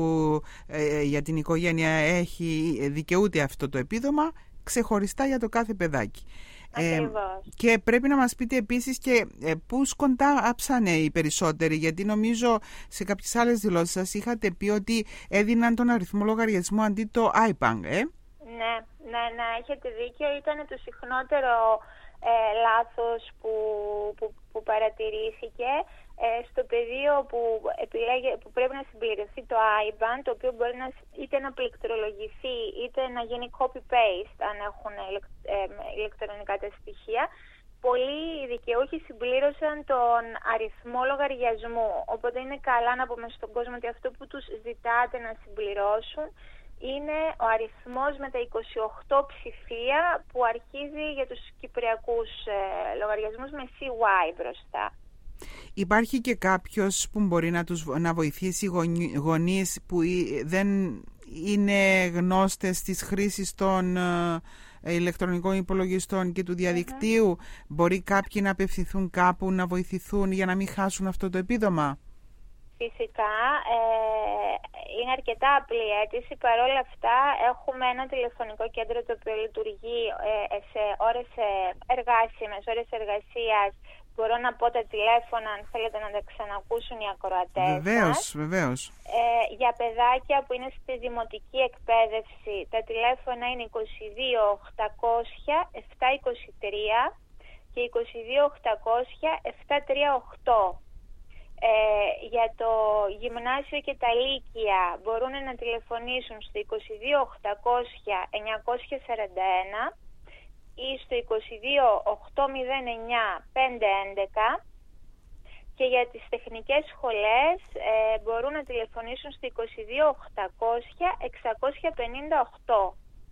ε, για την οικογένεια έχει δικαιούται αυτό το επίδομα, ξεχωριστά για το κάθε παιδάκι. Ε, και πρέπει να μας πείτε επίσης και ε, πού σκοντάψανε οι περισσότεροι, γιατί νομίζω σε κάποιες άλλες δηλώσεις σας είχατε πει ότι έδιναν τον αριθμό λογαριασμού αντί το άι μπανκ, ε? Ναι, ναι, ναι, έχετε δίκιο. Ήταν το συχνότερο ε, λάθος που, που, που παρατηρήθηκε ε, στο πεδίο που, επιλέγε, που πρέπει να συμπληρωθεί το άι μπαν, το οποίο μπορεί να, είτε να πληκτρολογηθεί είτε να γίνει copy-paste αν έχουν ε, ηλεκτρονικά τα στοιχεία. Πολλοί δικαιούχοι συμπλήρωσαν τον αριθμό λογαριασμού, οπότε είναι καλά να πούμε στον κόσμο ότι αυτό που τους ζητάτε να συμπληρώσουν είναι ο αριθμός με τα είκοσι οκτώ ψηφία που αρχίζει για τους κυπριακούς ε, λογαριασμούς με σι γουάι μπροστά. Υπάρχει και κάποιος που μπορεί να, τους, να βοηθήσει γονείς που δεν είναι γνώστες της χρήσης των ε, ηλεκτρονικών υπολογιστών και του διαδικτύου? Mm-hmm. Μπορεί κάποιοι να απευθυνθούν κάπου να βοηθηθούν για να μην χάσουν αυτό το επίδομα? Φυσικά, ε, είναι αρκετά απλή αίτηση. Παρ' όλα αυτά έχουμε ένα τηλεφωνικό κέντρο το οποίο λειτουργεί ε, σε ώρες εργάσιμες, ώρες εργασίας. Μπορώ να πω τα τηλέφωνα αν θέλετε να τα ξανακούσουν οι ακροατές. Βεβαίως, μας. βεβαίως. Ε, για παιδάκια που είναι στη δημοτική εκπαίδευση, τα τηλέφωνα είναι είκοσι δύο οκτακόσια επτακόσια είκοσι τρία και είκοσι δύο οκτακόσια επτακόσια τριάντα οκτώ. Ε, για το γυμνάσιο και τα λύκεια μπορούν να τηλεφωνήσουν στο είκοσι δύο οκτακόσια εννιακόσια σαράντα ένα ή στο είκοσι δύο οκτακόσια εννιά πεντακόσια έντεκα, και για τις τεχνικές σχολές ε, μπορούν να τηλεφωνήσουν στο είκοσι δύο οκτακόσια εξακόσια πενήντα οκτώ.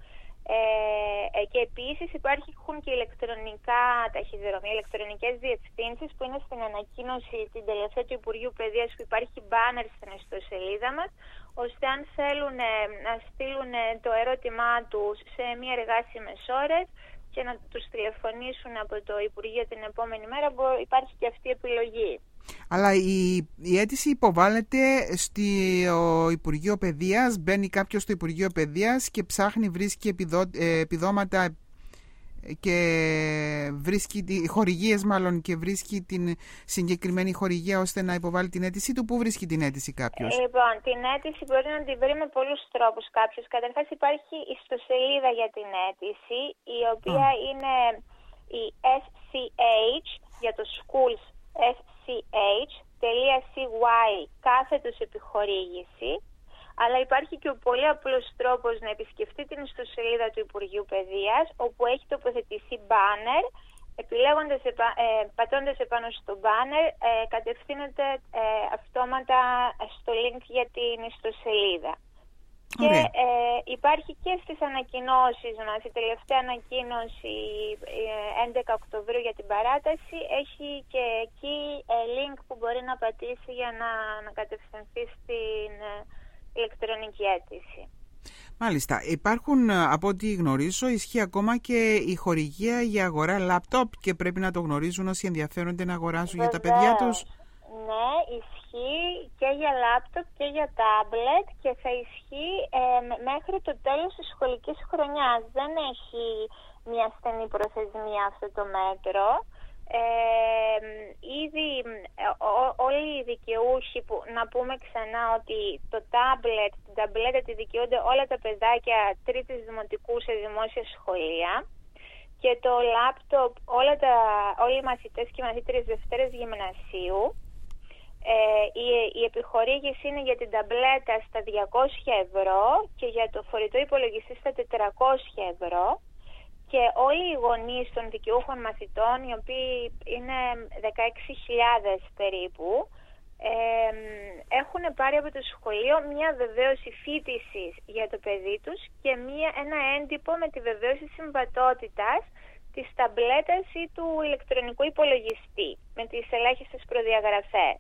Ε, και επίσης υπάρχουν και ηλεκτρονικά ταχυδρομεία, ηλεκτρονικές διευθύνσεις που είναι στην ανακοίνωση την τελευταία του Υπουργείου Παιδείας, που υπάρχει μπάνερ στην ιστοσελίδα μας, ώστε αν θέλουν να στείλουν το ερώτημά τους σε μία εργάσιμες ώρες και να τους τηλεφωνήσουν από το Υπουργείο την επόμενη μέρα, υπάρχει και αυτή η επιλογή. Αλλά η, η αίτηση υποβάλλεται στο Υπουργείο Παιδείας, μπαίνει κάποιος στο Υπουργείο Παιδείας και ψάχνει, βρίσκει επιδο, ε, επιδόματα και βρίσκει χορηγίες μάλλον και βρίσκει την συγκεκριμένη χορηγία ώστε να υποβάλει την αίτηση του. Πού βρίσκει την αίτηση κάποιος? Λοιπόν, την αίτηση μπορεί να την βρει με πολλούς τρόπους κάποιος. Καταρχάς υπάρχει ιστοσελίδα για την αίτηση, η οποία oh. είναι η ες σι έιτς για το schools ες σι έιτς τελεία σι γουάι κάθετος επιχορήγηση. Αλλά υπάρχει και ο πολύ απλός τρόπος να επισκεφτεί την ιστοσελίδα του Υπουργείου Παιδείας, όπου έχει τοποθετηθεί μπάνερ. Επιλέγοντας, ε, πατώντας επάνω στο μπάνερ, ε, κατευθύνεται ε, αυτόματα στο link για την ιστοσελίδα. Και ε, υπάρχει και στις ανακοινώσεις μας, η τελευταία ανακοίνωση ε, έντεκα Οκτωβρίου για την παράταση, έχει και εκεί ε, link που μπορεί να πατήσει για να, να κατευθυνθεί στην ε, ηλεκτρονική αίτηση. Μάλιστα. Υπάρχουν, από ό,τι γνωρίζω, ισχύει ακόμα και η χορηγία για αγορά λάπτοπ και πρέπει να το γνωρίζουν όσοι ενδιαφέρονται να αγοράσουν Βεβαίως. για τα παιδιά τους. Ναι, ισχύει και για λάπτοπ και για τάμπλετ και θα ισχύει ε, μέχρι το τέλος της σχολικής χρονιάς. Δεν έχει μια στενή προθεσμία αυτό το μέτρο. Ε, ήδη ό, όλοι οι δικαιούχοι, που, να πούμε ξανά ότι το τάμπλετ, την ταμπλέτα τη δικαιούνται όλα τα παιδάκια τρίτης δημοτικού σε δημόσια σχολεία, και το λάπτοπ όλα τα, όλοι οι μαθητές και οι μαθήτρες Δευτέρας Γυμνασίου. Ε, η, η επιχορήγηση είναι για την ταμπλέτα στα διακόσια ευρώ και για το φορητό υπολογιστή στα τετρακόσια ευρώ. Και όλοι οι γονείς των δικαιούχων μαθητών, οι οποίοι είναι δεκαέξι χιλιάδες περίπου, ε, έχουν πάρει από το σχολείο μια βεβαίωση φοιτησης για το παιδί τους και μια, ένα έντυπο με τη βεβαίωση συμβατότητας της ταμπλέτας ή του ηλεκτρονικού υπολογιστή, με τις ελάχιστες προδιαγραφές.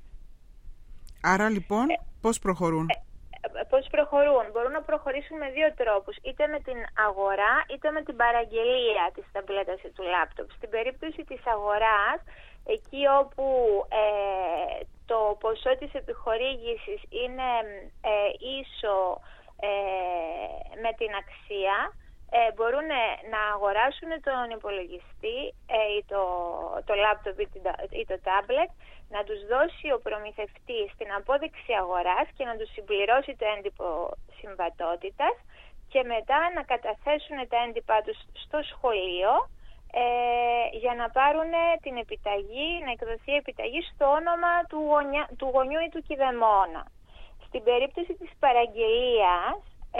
Άρα λοιπόν ε, πώς προχωρούν? Ε, Πώς προχωρούν? Μπορούν να προχωρήσουν με δύο τρόπους, είτε με την αγορά είτε με την παραγγελία της ταμπλέτας ή του λάπτοπ. Στην περίπτωση της αγοράς, εκεί όπου ε, το ποσό της επιχορήγησης είναι ε, ίσο ε, με την αξία, ε, μπορούν να αγοράσουν τον υπολογιστή ε, ή το, το λάπτοπ ή το τάμπλετ, να τους δώσει ο προμηθευτής την απόδειξη αγοράς και να τους συμπληρώσει το έντυπο συμβατότητας και μετά να καταθέσουν τα έντυπά τους στο σχολείο ε, για να πάρουν την επιταγή, να εκδοθεί επιταγή στο όνομα του, γονιά, του γονιού ή του κηδεμόνα. Στην περίπτωση της παραγγελίας,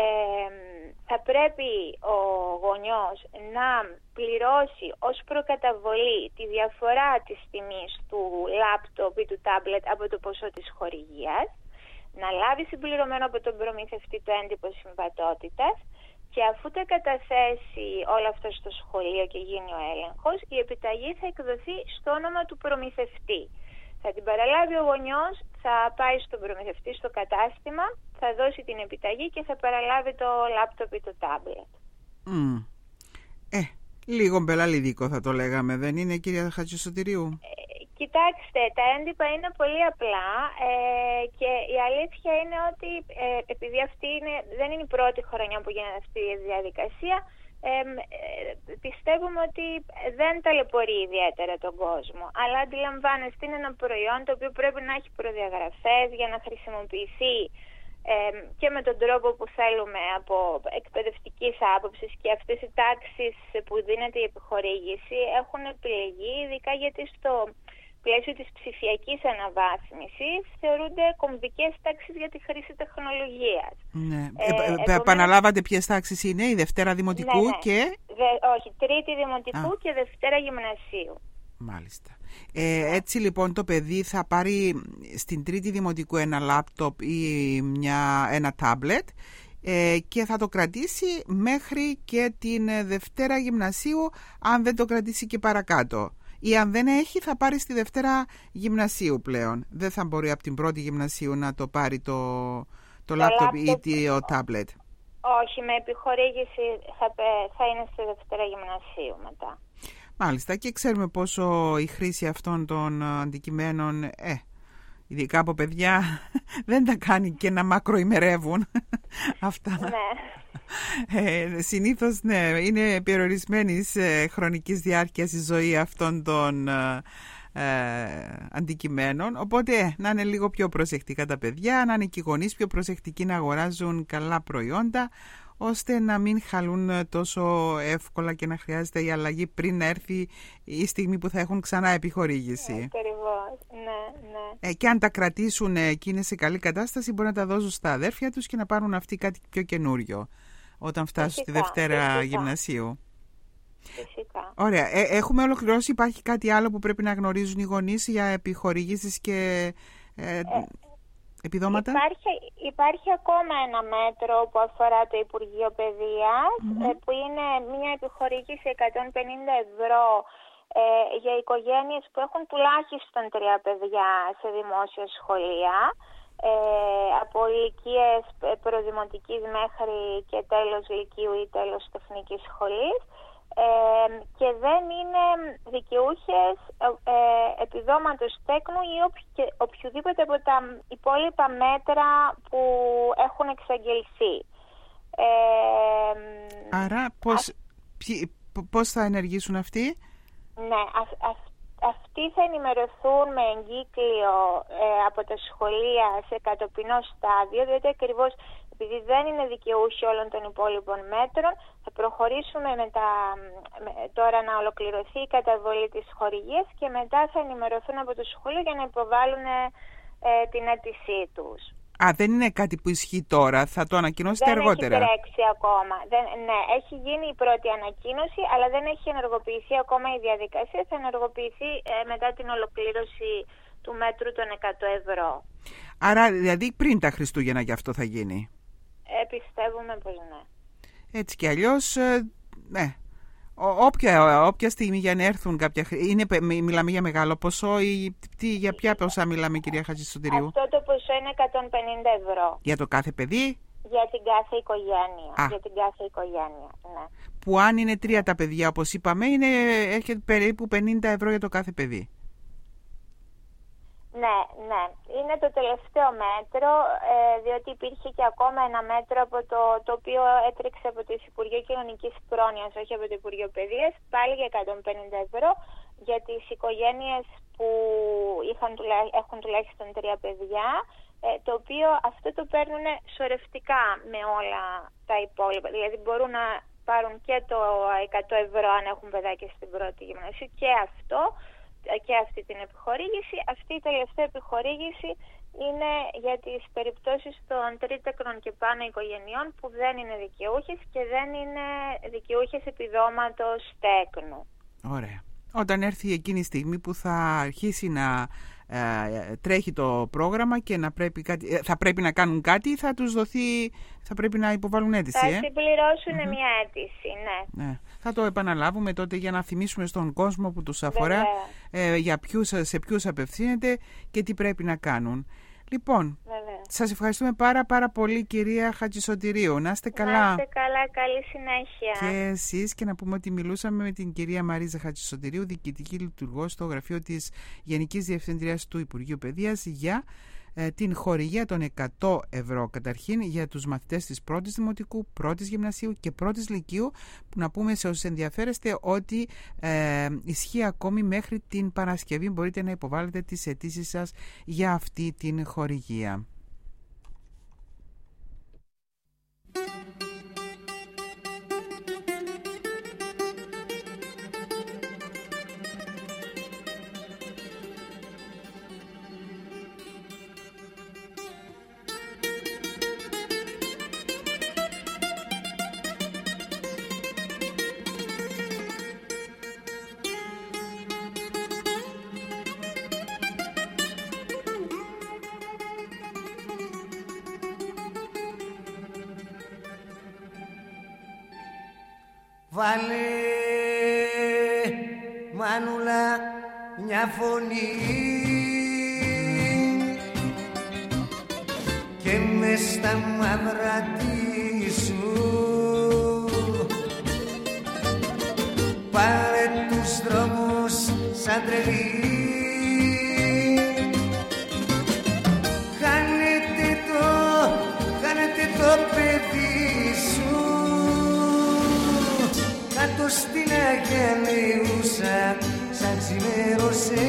Ε, θα πρέπει ο γονιός να πληρώσει ως προκαταβολή τη διαφορά της τιμής του λάπτοπ ή του τάμπλετ από το ποσό της χορηγίας, να λάβει συμπληρωμένο από τον προμηθευτή το έντυπο συμβατότητας και αφού τα καταθέσει όλα αυτά στο σχολείο και γίνει ο έλεγχος, η επιταγή θα εκδοθεί στο όνομα του προμηθευτή. Θα την παραλάβει ο γονιός, θα πάει στον προμηθευτή στο κατάστημα, θα δώσει την επιταγή και θα παραλάβει το λάπτοπ ή το τάμπλετ. Mm. Ε, λίγο μπελαλιδικό θα το λέγαμε, δεν είναι, κυρία Χατζησωτηρίου? Ε, κοιτάξτε, τα έντυπα είναι πολύ απλά ε, και η αλήθεια είναι ότι ε, επειδή αυτή είναι, δεν είναι η πρώτη χρονιά που γίνεται αυτή η διαδικασία, Ε, ε, πιστεύουμε ότι δεν ταλαιπωρεί ιδιαίτερα τον κόσμο, αλλά αντιλαμβάνεστε, είναι ένα προϊόν το οποίο πρέπει να έχει προδιαγραφές για να χρησιμοποιηθεί ε, και με τον τρόπο που θέλουμε από εκπαιδευτικής άποψης, και αυτές οι τάξεις που δίνεται η επιχορήγηση έχουν επιλεγεί ειδικά γιατί στο πλαίσιο της ψηφιακής αναβάθμισης θεωρούνται κομβικές τάξεις για τη χρήση τεχνολογίας. Ναι. Ε, ε, επομένως... Επαναλάβατε ποιες τάξεις είναι? Η Δευτέρα Δημοτικού, ναι, ναι. και... Δε, όχι, Τρίτη Δημοτικού Α. και Δευτέρα Γυμνασίου. Μάλιστα. Ε, έτσι λοιπόν το παιδί θα πάρει στην Τρίτη Δημοτικού ένα λάπτοπ ή μια, ένα τάμπλετ ε, και θα το κρατήσει μέχρι και την Δευτέρα Γυμνασίου, αν δεν το κρατήσει και παρακάτω. Ή αν δεν έχει, θα πάρει στη Δευτέρα Γυμνασίου πλέον. Δεν θα μπορεί από την πρώτη Γυμνασίου να το πάρει το, το, το λάπτοπ ή το τάμπλετ. Όχι, με επιχορήγηση θα, θα είναι στη Δευτέρα Γυμνασίου μετά. Μάλιστα, και ξέρουμε πόσο η χρήση αυτών των αντικειμένων, ε, ειδικά από παιδιά, δεν τα κάνει και να μακροημερεύουν αυτά. Ναι. Ε, συνήθως ναι, είναι περιορισμένης ε, χρονικής διάρκειας η ζωή αυτών των ε, ε, αντικειμένων, οπότε ε, να είναι λίγο πιο προσεκτικά τα παιδιά, να είναι και οι γονείς πιο προσεκτικοί να αγοράζουν καλά προϊόντα, ώστε να μην χαλούν τόσο εύκολα και να χρειάζεται η αλλαγή πριν να έρθει η στιγμή που θα έχουν ξανά επιχορήγηση. Ακριβώς, ναι, ναι. Ε, και αν τα κρατήσουν και είναι σε καλή κατάσταση, μπορεί να τα δώσουν στα αδέρφια τους και να πάρουν αυτοί κάτι πιο καινούριο όταν φτάσουν φυσικά, στη Δευτέρα φυσικά. Γυμνασίου. Φυσικά. Ωραία. Ε, έχουμε ολοκληρώσει. Υπάρχει κάτι άλλο που πρέπει να γνωρίζουν οι γονείς για επιχορηγήσεις και ε, ε, επιδόματα? Υπάρχει, υπάρχει ακόμα ένα μέτρο που αφορά το Υπουργείο Παιδείας, mm-hmm. που είναι μια επιχορήγηση εκατόν πενήντα ευρώ ε, για οικογένειες που έχουν τουλάχιστον τρία παιδιά σε δημόσια σχολεία, ε, από ηλικίες προδημοτικής μέχρι και τέλος λυκείου ή τέλος τεχνικής σχολής, ε, και δεν είναι δικαιούχες ε, επιδόματος τέκνου ή οποιο, οποιοδήποτε από τα υπόλοιπα μέτρα που έχουν εξαγγελθεί. Ε, Άρα πώς, α, ποιοι, πώς θα ενεργήσουν αυτοί? Ναι, α, α, αυτοί θα ενημερωθούν με εγκύκλιο ε, από τα σχολεία σε κατοπινό στάδιο, διότι ακριβώς επειδή δεν είναι δικαιούχοι όλων των υπόλοιπων μέτρων, θα προχωρήσουμε με τα, με, τώρα να ολοκληρωθεί η καταβολή της χορηγίας και μετά θα ενημερωθούν από το σχολείο για να υποβάλουν ε, την αίτησή τους. Α, δεν είναι κάτι που ισχύει τώρα, θα το ανακοινώσετε δεν αργότερα? Δεν έχει τρέξει ακόμα. Δεν, ναι, έχει γίνει η πρώτη ανακοίνωση, αλλά δεν έχει ενεργοποιηθεί ακόμα η διαδικασία. Θα ενεργοποιηθεί ε, μετά την ολοκλήρωση του μέτρου των εκατό ευρώ. Άρα, δηλαδή πριν τα Χριστούγεννα γι' αυτό θα γίνει? Ε, πιστεύουμε πως ναι. Έτσι κι αλλιώς, ε, ναι. Όποια, όποια στιγμή για να έρθουν κάποια είναι, μιλάμε για μεγάλο ποσό ή τι, για ποια ποσά μιλάμε, κυρία Χατζησωτηρίου? Αυτό το ποσό είναι εκατόν πενήντα ευρώ. Για το κάθε παιδί? Για την κάθε οικογένεια. Α. Για την κάθε οικογένεια, ναι. Που αν είναι τρία τα παιδιά, όπως είπαμε, είναι, έρχεται περίπου πενήντα ευρώ για το κάθε παιδί. Ναι, ναι. Είναι το τελευταίο μέτρο, ε, διότι υπήρχε και ακόμα ένα μέτρο από το, το οποίο έτρεξε από το Υπουργείο Κοινωνικής Πρόνοιας, όχι από το Υπουργείο Παιδείας, πάλι για εκατόν πενήντα ευρώ για τις οικογένειες που είχαν, έχουν τουλάχιστον τρία παιδιά, ε, το οποίο αυτό το παίρνουν σωρευτικά με όλα τα υπόλοιπα. Δηλαδή μπορούν να πάρουν και το εκατό ευρώ αν έχουν παιδάκια στην πρώτη γυμνασίου και αυτό, και αυτή την επιχορήγηση. Αυτή η τελευταία επιχορήγηση είναι για τις περιπτώσεις των τρίτεκνων και πάνω οικογενειών που δεν είναι δικαιούχες και δεν είναι δικαιούχες επιδόματος τέκνου. Ωραία. Όταν έρθει εκείνη η στιγμή που θα αρχίσει να ε, τρέχει το πρόγραμμα και να πρέπει κάτι, θα πρέπει να κάνουν κάτι, θα τους δοθεί, θα πρέπει να υποβάλουν αίτηση. Θα ε? συμπληρώσουν Mm-hmm. μια αίτηση, ναι. ναι. Θα το επαναλάβουμε τότε για να θυμίσουμε στον κόσμο που τους αφορά ε, για ποιους, σε ποιους απευθύνεται και τι πρέπει να κάνουν. Λοιπόν, Βέβαια. σας ευχαριστούμε πάρα πάρα πολύ, κυρία Χατζησωτηρίου. Να είστε καλά. Να είστε καλά, καλή συνέχεια. Και εσείς, και να πούμε ότι μιλούσαμε με την κυρία Μαρίζα Χατζησωτηρίου, διοικητική λειτουργό στο γραφείο της Γενικής Διευθύντριας του Υπουργείου Παιδείας, για ε, την χορηγία των εκατό ευρώ καταρχήν για τους μαθητές της πρώτης δημοτικού, πρώτης γυμνασίου και πρώτης λυκείου, που να πούμε σε όσους ενδιαφέρεστε ότι ε, ισχύει ακόμη μέχρι την Παρασκευή. Μπορείτε να υποβάλλετε τις αιτήσεις σας για αυτή την χορηγία. Βάλε, μανούλα, μια φωνή και μες στα μαύρα τη σου πάρε τους δρόμους σαν τρελή. Χάνετε το, χάνετε το παιδί σου στην αγιανίουσα σαν ξημέρωσε.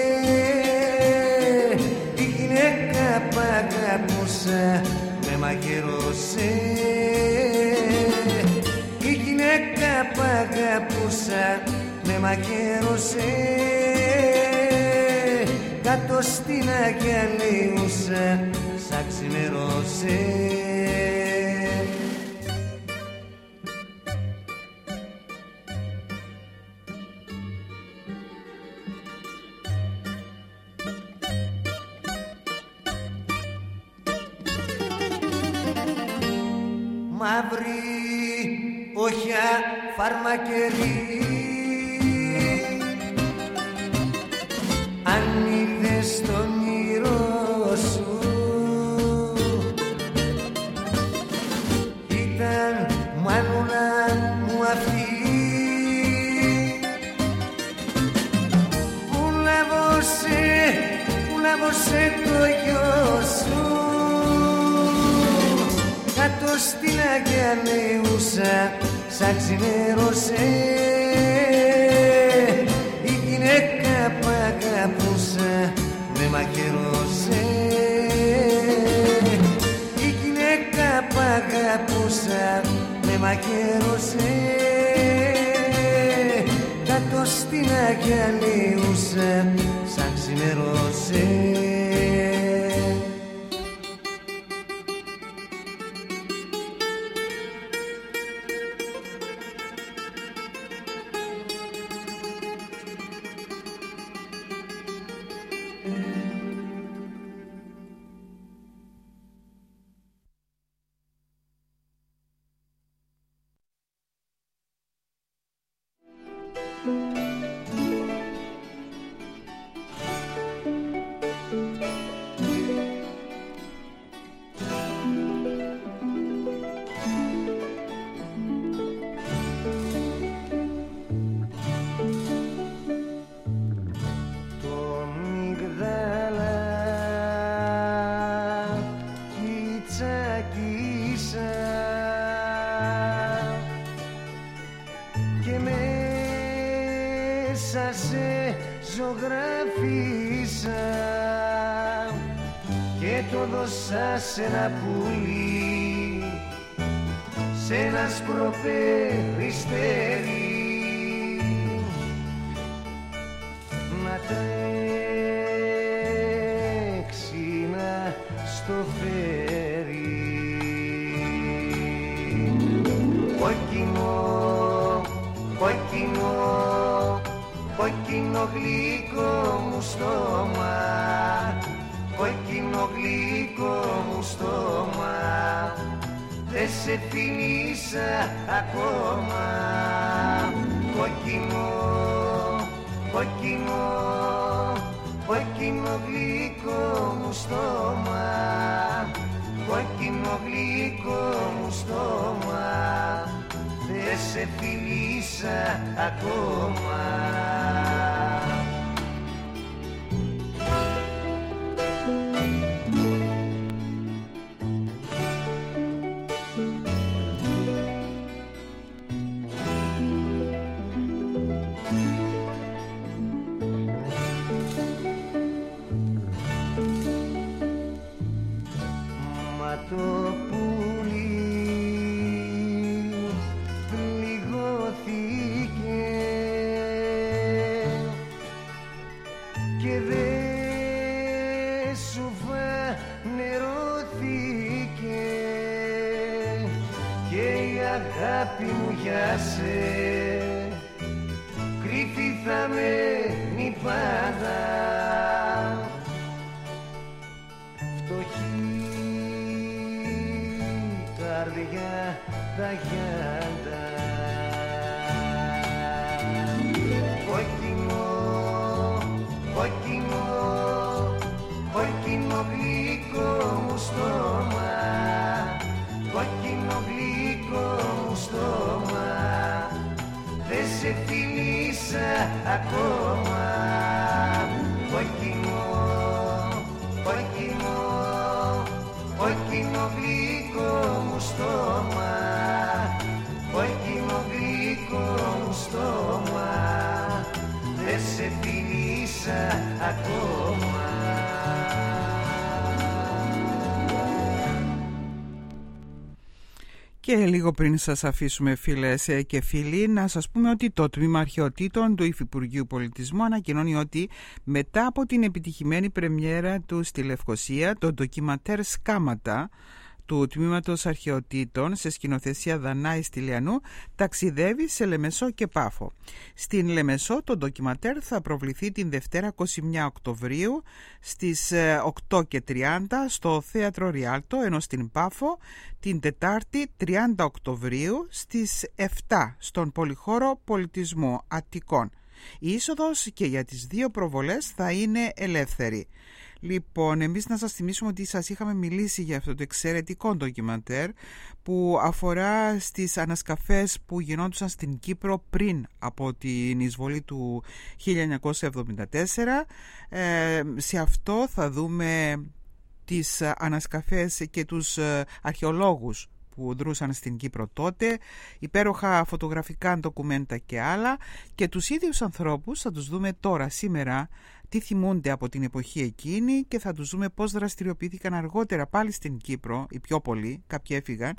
Η γυναίκα που αγαπούσα με μαγειρώσε. Η γυναίκα που αγαπούσα με μαγειρώσε. Κάτω στην αγιανίουσα σαν ξημέρωσε. Μαύρη οχιά φαρμακερή, αν είδες τον όνειρο σου, ήταν μάνουνά μου αυτή που λάβωσε, που λάβωσε το γιο σου. Κάτω στην αγιανίουσα σαν ξημέρωσε. Η γυναίκα που αγαπούσα με μαχαιρώσε. Η γυναίκα που αγαπούσα με μαχαιρώσε. Κάτω στην αγιανίουσα σαν ξημέρωσε. Σ' ένα πουλί, σ' ένα σπροπεριστέρι, να τρέξει να στο φέρει. Κόκκινο, κόκκινο, κόκκινο γλυκό μου στόμα, κόκκινο γλυκό μου στόμα, δεν σε φιλήσα ακόμα. Κόκκινο, κόκκινο, κόκκινο γλυκό μου στόμα, κόκκινο γλυκό μου στόμα, δεν σε φιλήσα ακόμα. Το πουλί πληγώθηκε και δεν σου φανερώθηκε και η αγάπη μου για σε κρύφη θα μένει πάντα. Καρδιά τα γιάντα, κόκκινο, κόκκινο, κόκκινο γλυκό μου στόμα, κόκκινο γλυκό μου στόμα, δεν σε φιλήσα ακόμα. Κόκκινο, κόκκινο, κόκκινο γλυκό μου στόμα, κόκκινο γλυκό μου Και λίγο πριν σας αφήσουμε, φίλες και φίλοι, να σας πούμε ότι το Τμήμα Αρχαιοτήτων του Υφυπουργείου Πολιτισμού ανακοινώνει ότι μετά από την επιτυχημένη πρεμιέρα του στη Λευκοσία, το ντοκιμαντέρ «Σκάματα» του Τμήματος Αρχαιοτήτων σε σκηνοθεσία Δανάη Στυλιανού ταξιδεύει σε Λεμεσό και Πάφο. Στην Λεμεσό το ντοκιμαντέρ θα προβληθεί την Δευτέρα εικοστή πρώτη Οκτωβρίου στις οκτώ και τριάντα στο Θέατρο Ριάλτο, ενώ στην Πάφο την Τετάρτη τριάντα Οκτωβρίου στις επτά στον Πολυχώρο Πολιτισμού Αττικών. Η είσοδος και για τις δύο προβολές θα είναι ελεύθερη. Λοιπόν, εμείς να σας θυμίσουμε ότι σας είχαμε μιλήσει για αυτό το εξαιρετικό ντοκιμαντέρ που αφορά στις ανασκαφές που γινόντουσαν στην Κύπρο πριν από την εισβολή του χίλια εννιακόσια εβδομήντα τέσσερα. Ε, σε αυτό θα δούμε τις ανασκαφές και τους αρχαιολόγους που δρούσαν στην Κύπρο τότε, υπέροχα φωτογραφικά ντοκουμέντα και άλλα, και τους ίδιους ανθρώπους θα τους δούμε τώρα, σήμερα, τι θυμούνται από την εποχή εκείνη, και θα τους δούμε πώς δραστηριοποιήθηκαν αργότερα πάλι στην Κύπρο, οι πιο πολλοί, κάποιοι έφυγαν,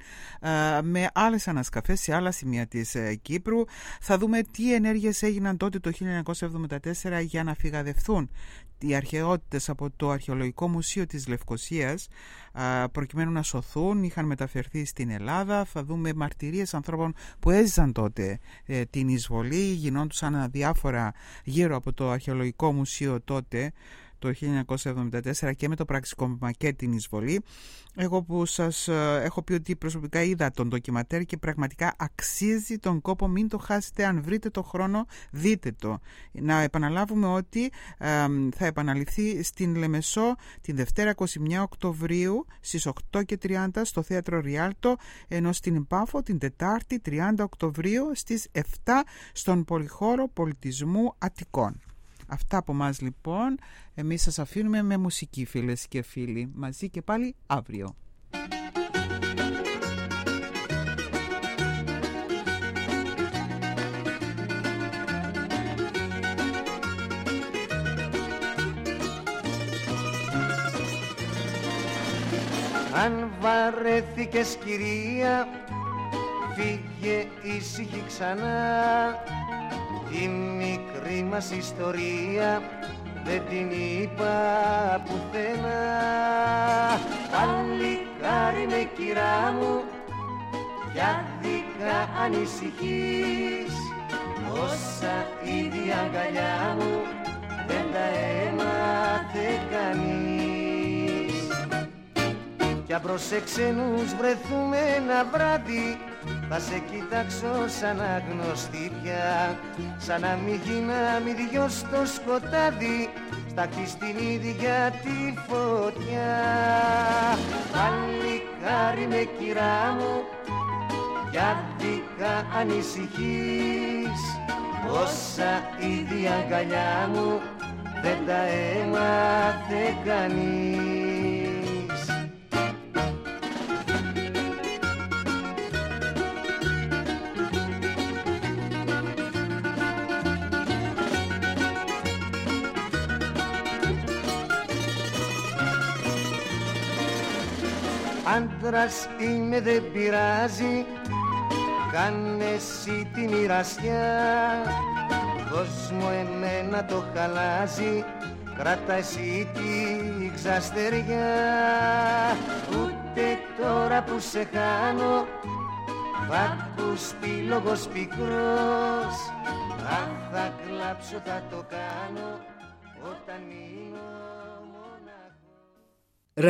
με άλλες ανασκαφές σε άλλα σημεία της Κύπρου. Θα δούμε τι ενέργειες έγιναν τότε το χίλια εννιακόσια εβδομήντα τέσσερα για να φυγαδευθούν οι αρχαιότητες από το Αρχαιολογικό Μουσείο της Λευκοσίας προκειμένου να σωθούν, είχαν μεταφερθεί στην Ελλάδα. Θα δούμε μαρτυρίες ανθρώπων που έζησαν τότε ε, την εισβολή, γινόντουσαν διάφορα γύρω από το Αρχαιολογικό Μουσείο τότε το χίλια εννιακόσια εβδομήντα τέσσερα και με το πραξικόπημα και την εισβολή. Εγώ που σας ε, έχω πει ότι προσωπικά είδα τον ντοκιματέρ και πραγματικά αξίζει τον κόπο, μην το χάσετε, αν βρείτε το χρόνο δείτε το. Να επαναλάβουμε ότι ε, θα επαναληφθεί στην Λεμεσό την Δευτέρα εικοστή πρώτη Οκτωβρίου στις οκτώ και τριάντα στο Θέατρο Ριάλτο, ενώ στην Πάφο την Τετάρτη τριάντα Οκτωβρίου στις επτά στον Πολυχώρο Πολιτισμού Αττικών. Αυτά από μας λοιπόν. Εμείς σας αφήνουμε με μουσική, φίλες και φίλοι. Μαζί και πάλι αύριο. Αν βαρέθηκες, κυρία, φύγε ήσυχη ξανά. Η μικρή μας ιστορία δεν την είπα πουθενά. Παλικάρι με, κυρά μου, για δικά ανησυχείς. Όσα ήδη αγκαλιά μου δεν τα έμαθε κανείς. Κι αν προς εξενούς βρεθούμε ένα βράδυ, θα σε κοιτάξω σαν αγνωστή πια. Σαν να μην γίναμε δυο στο σκοτάδι, σταχτεί στην ίδια τη φωτιά. Παλικάρι με, κυρά μου, για δικά ανησυχείς. Όσα ήδη αγκαλιά μου δεν τα έμαθε κανείς. Άντρας είμαι, δεν πειράζει, κάνε εσύ τη μοιρασιά. Δώσ' μου εμένα το χαλάζι, κράτα εσύ τη ξαστεριά. Ούτε τώρα που σε χάνω θα ακουστεί λόγος πικρός. Αν θα κλάψω θα το κάνω όταν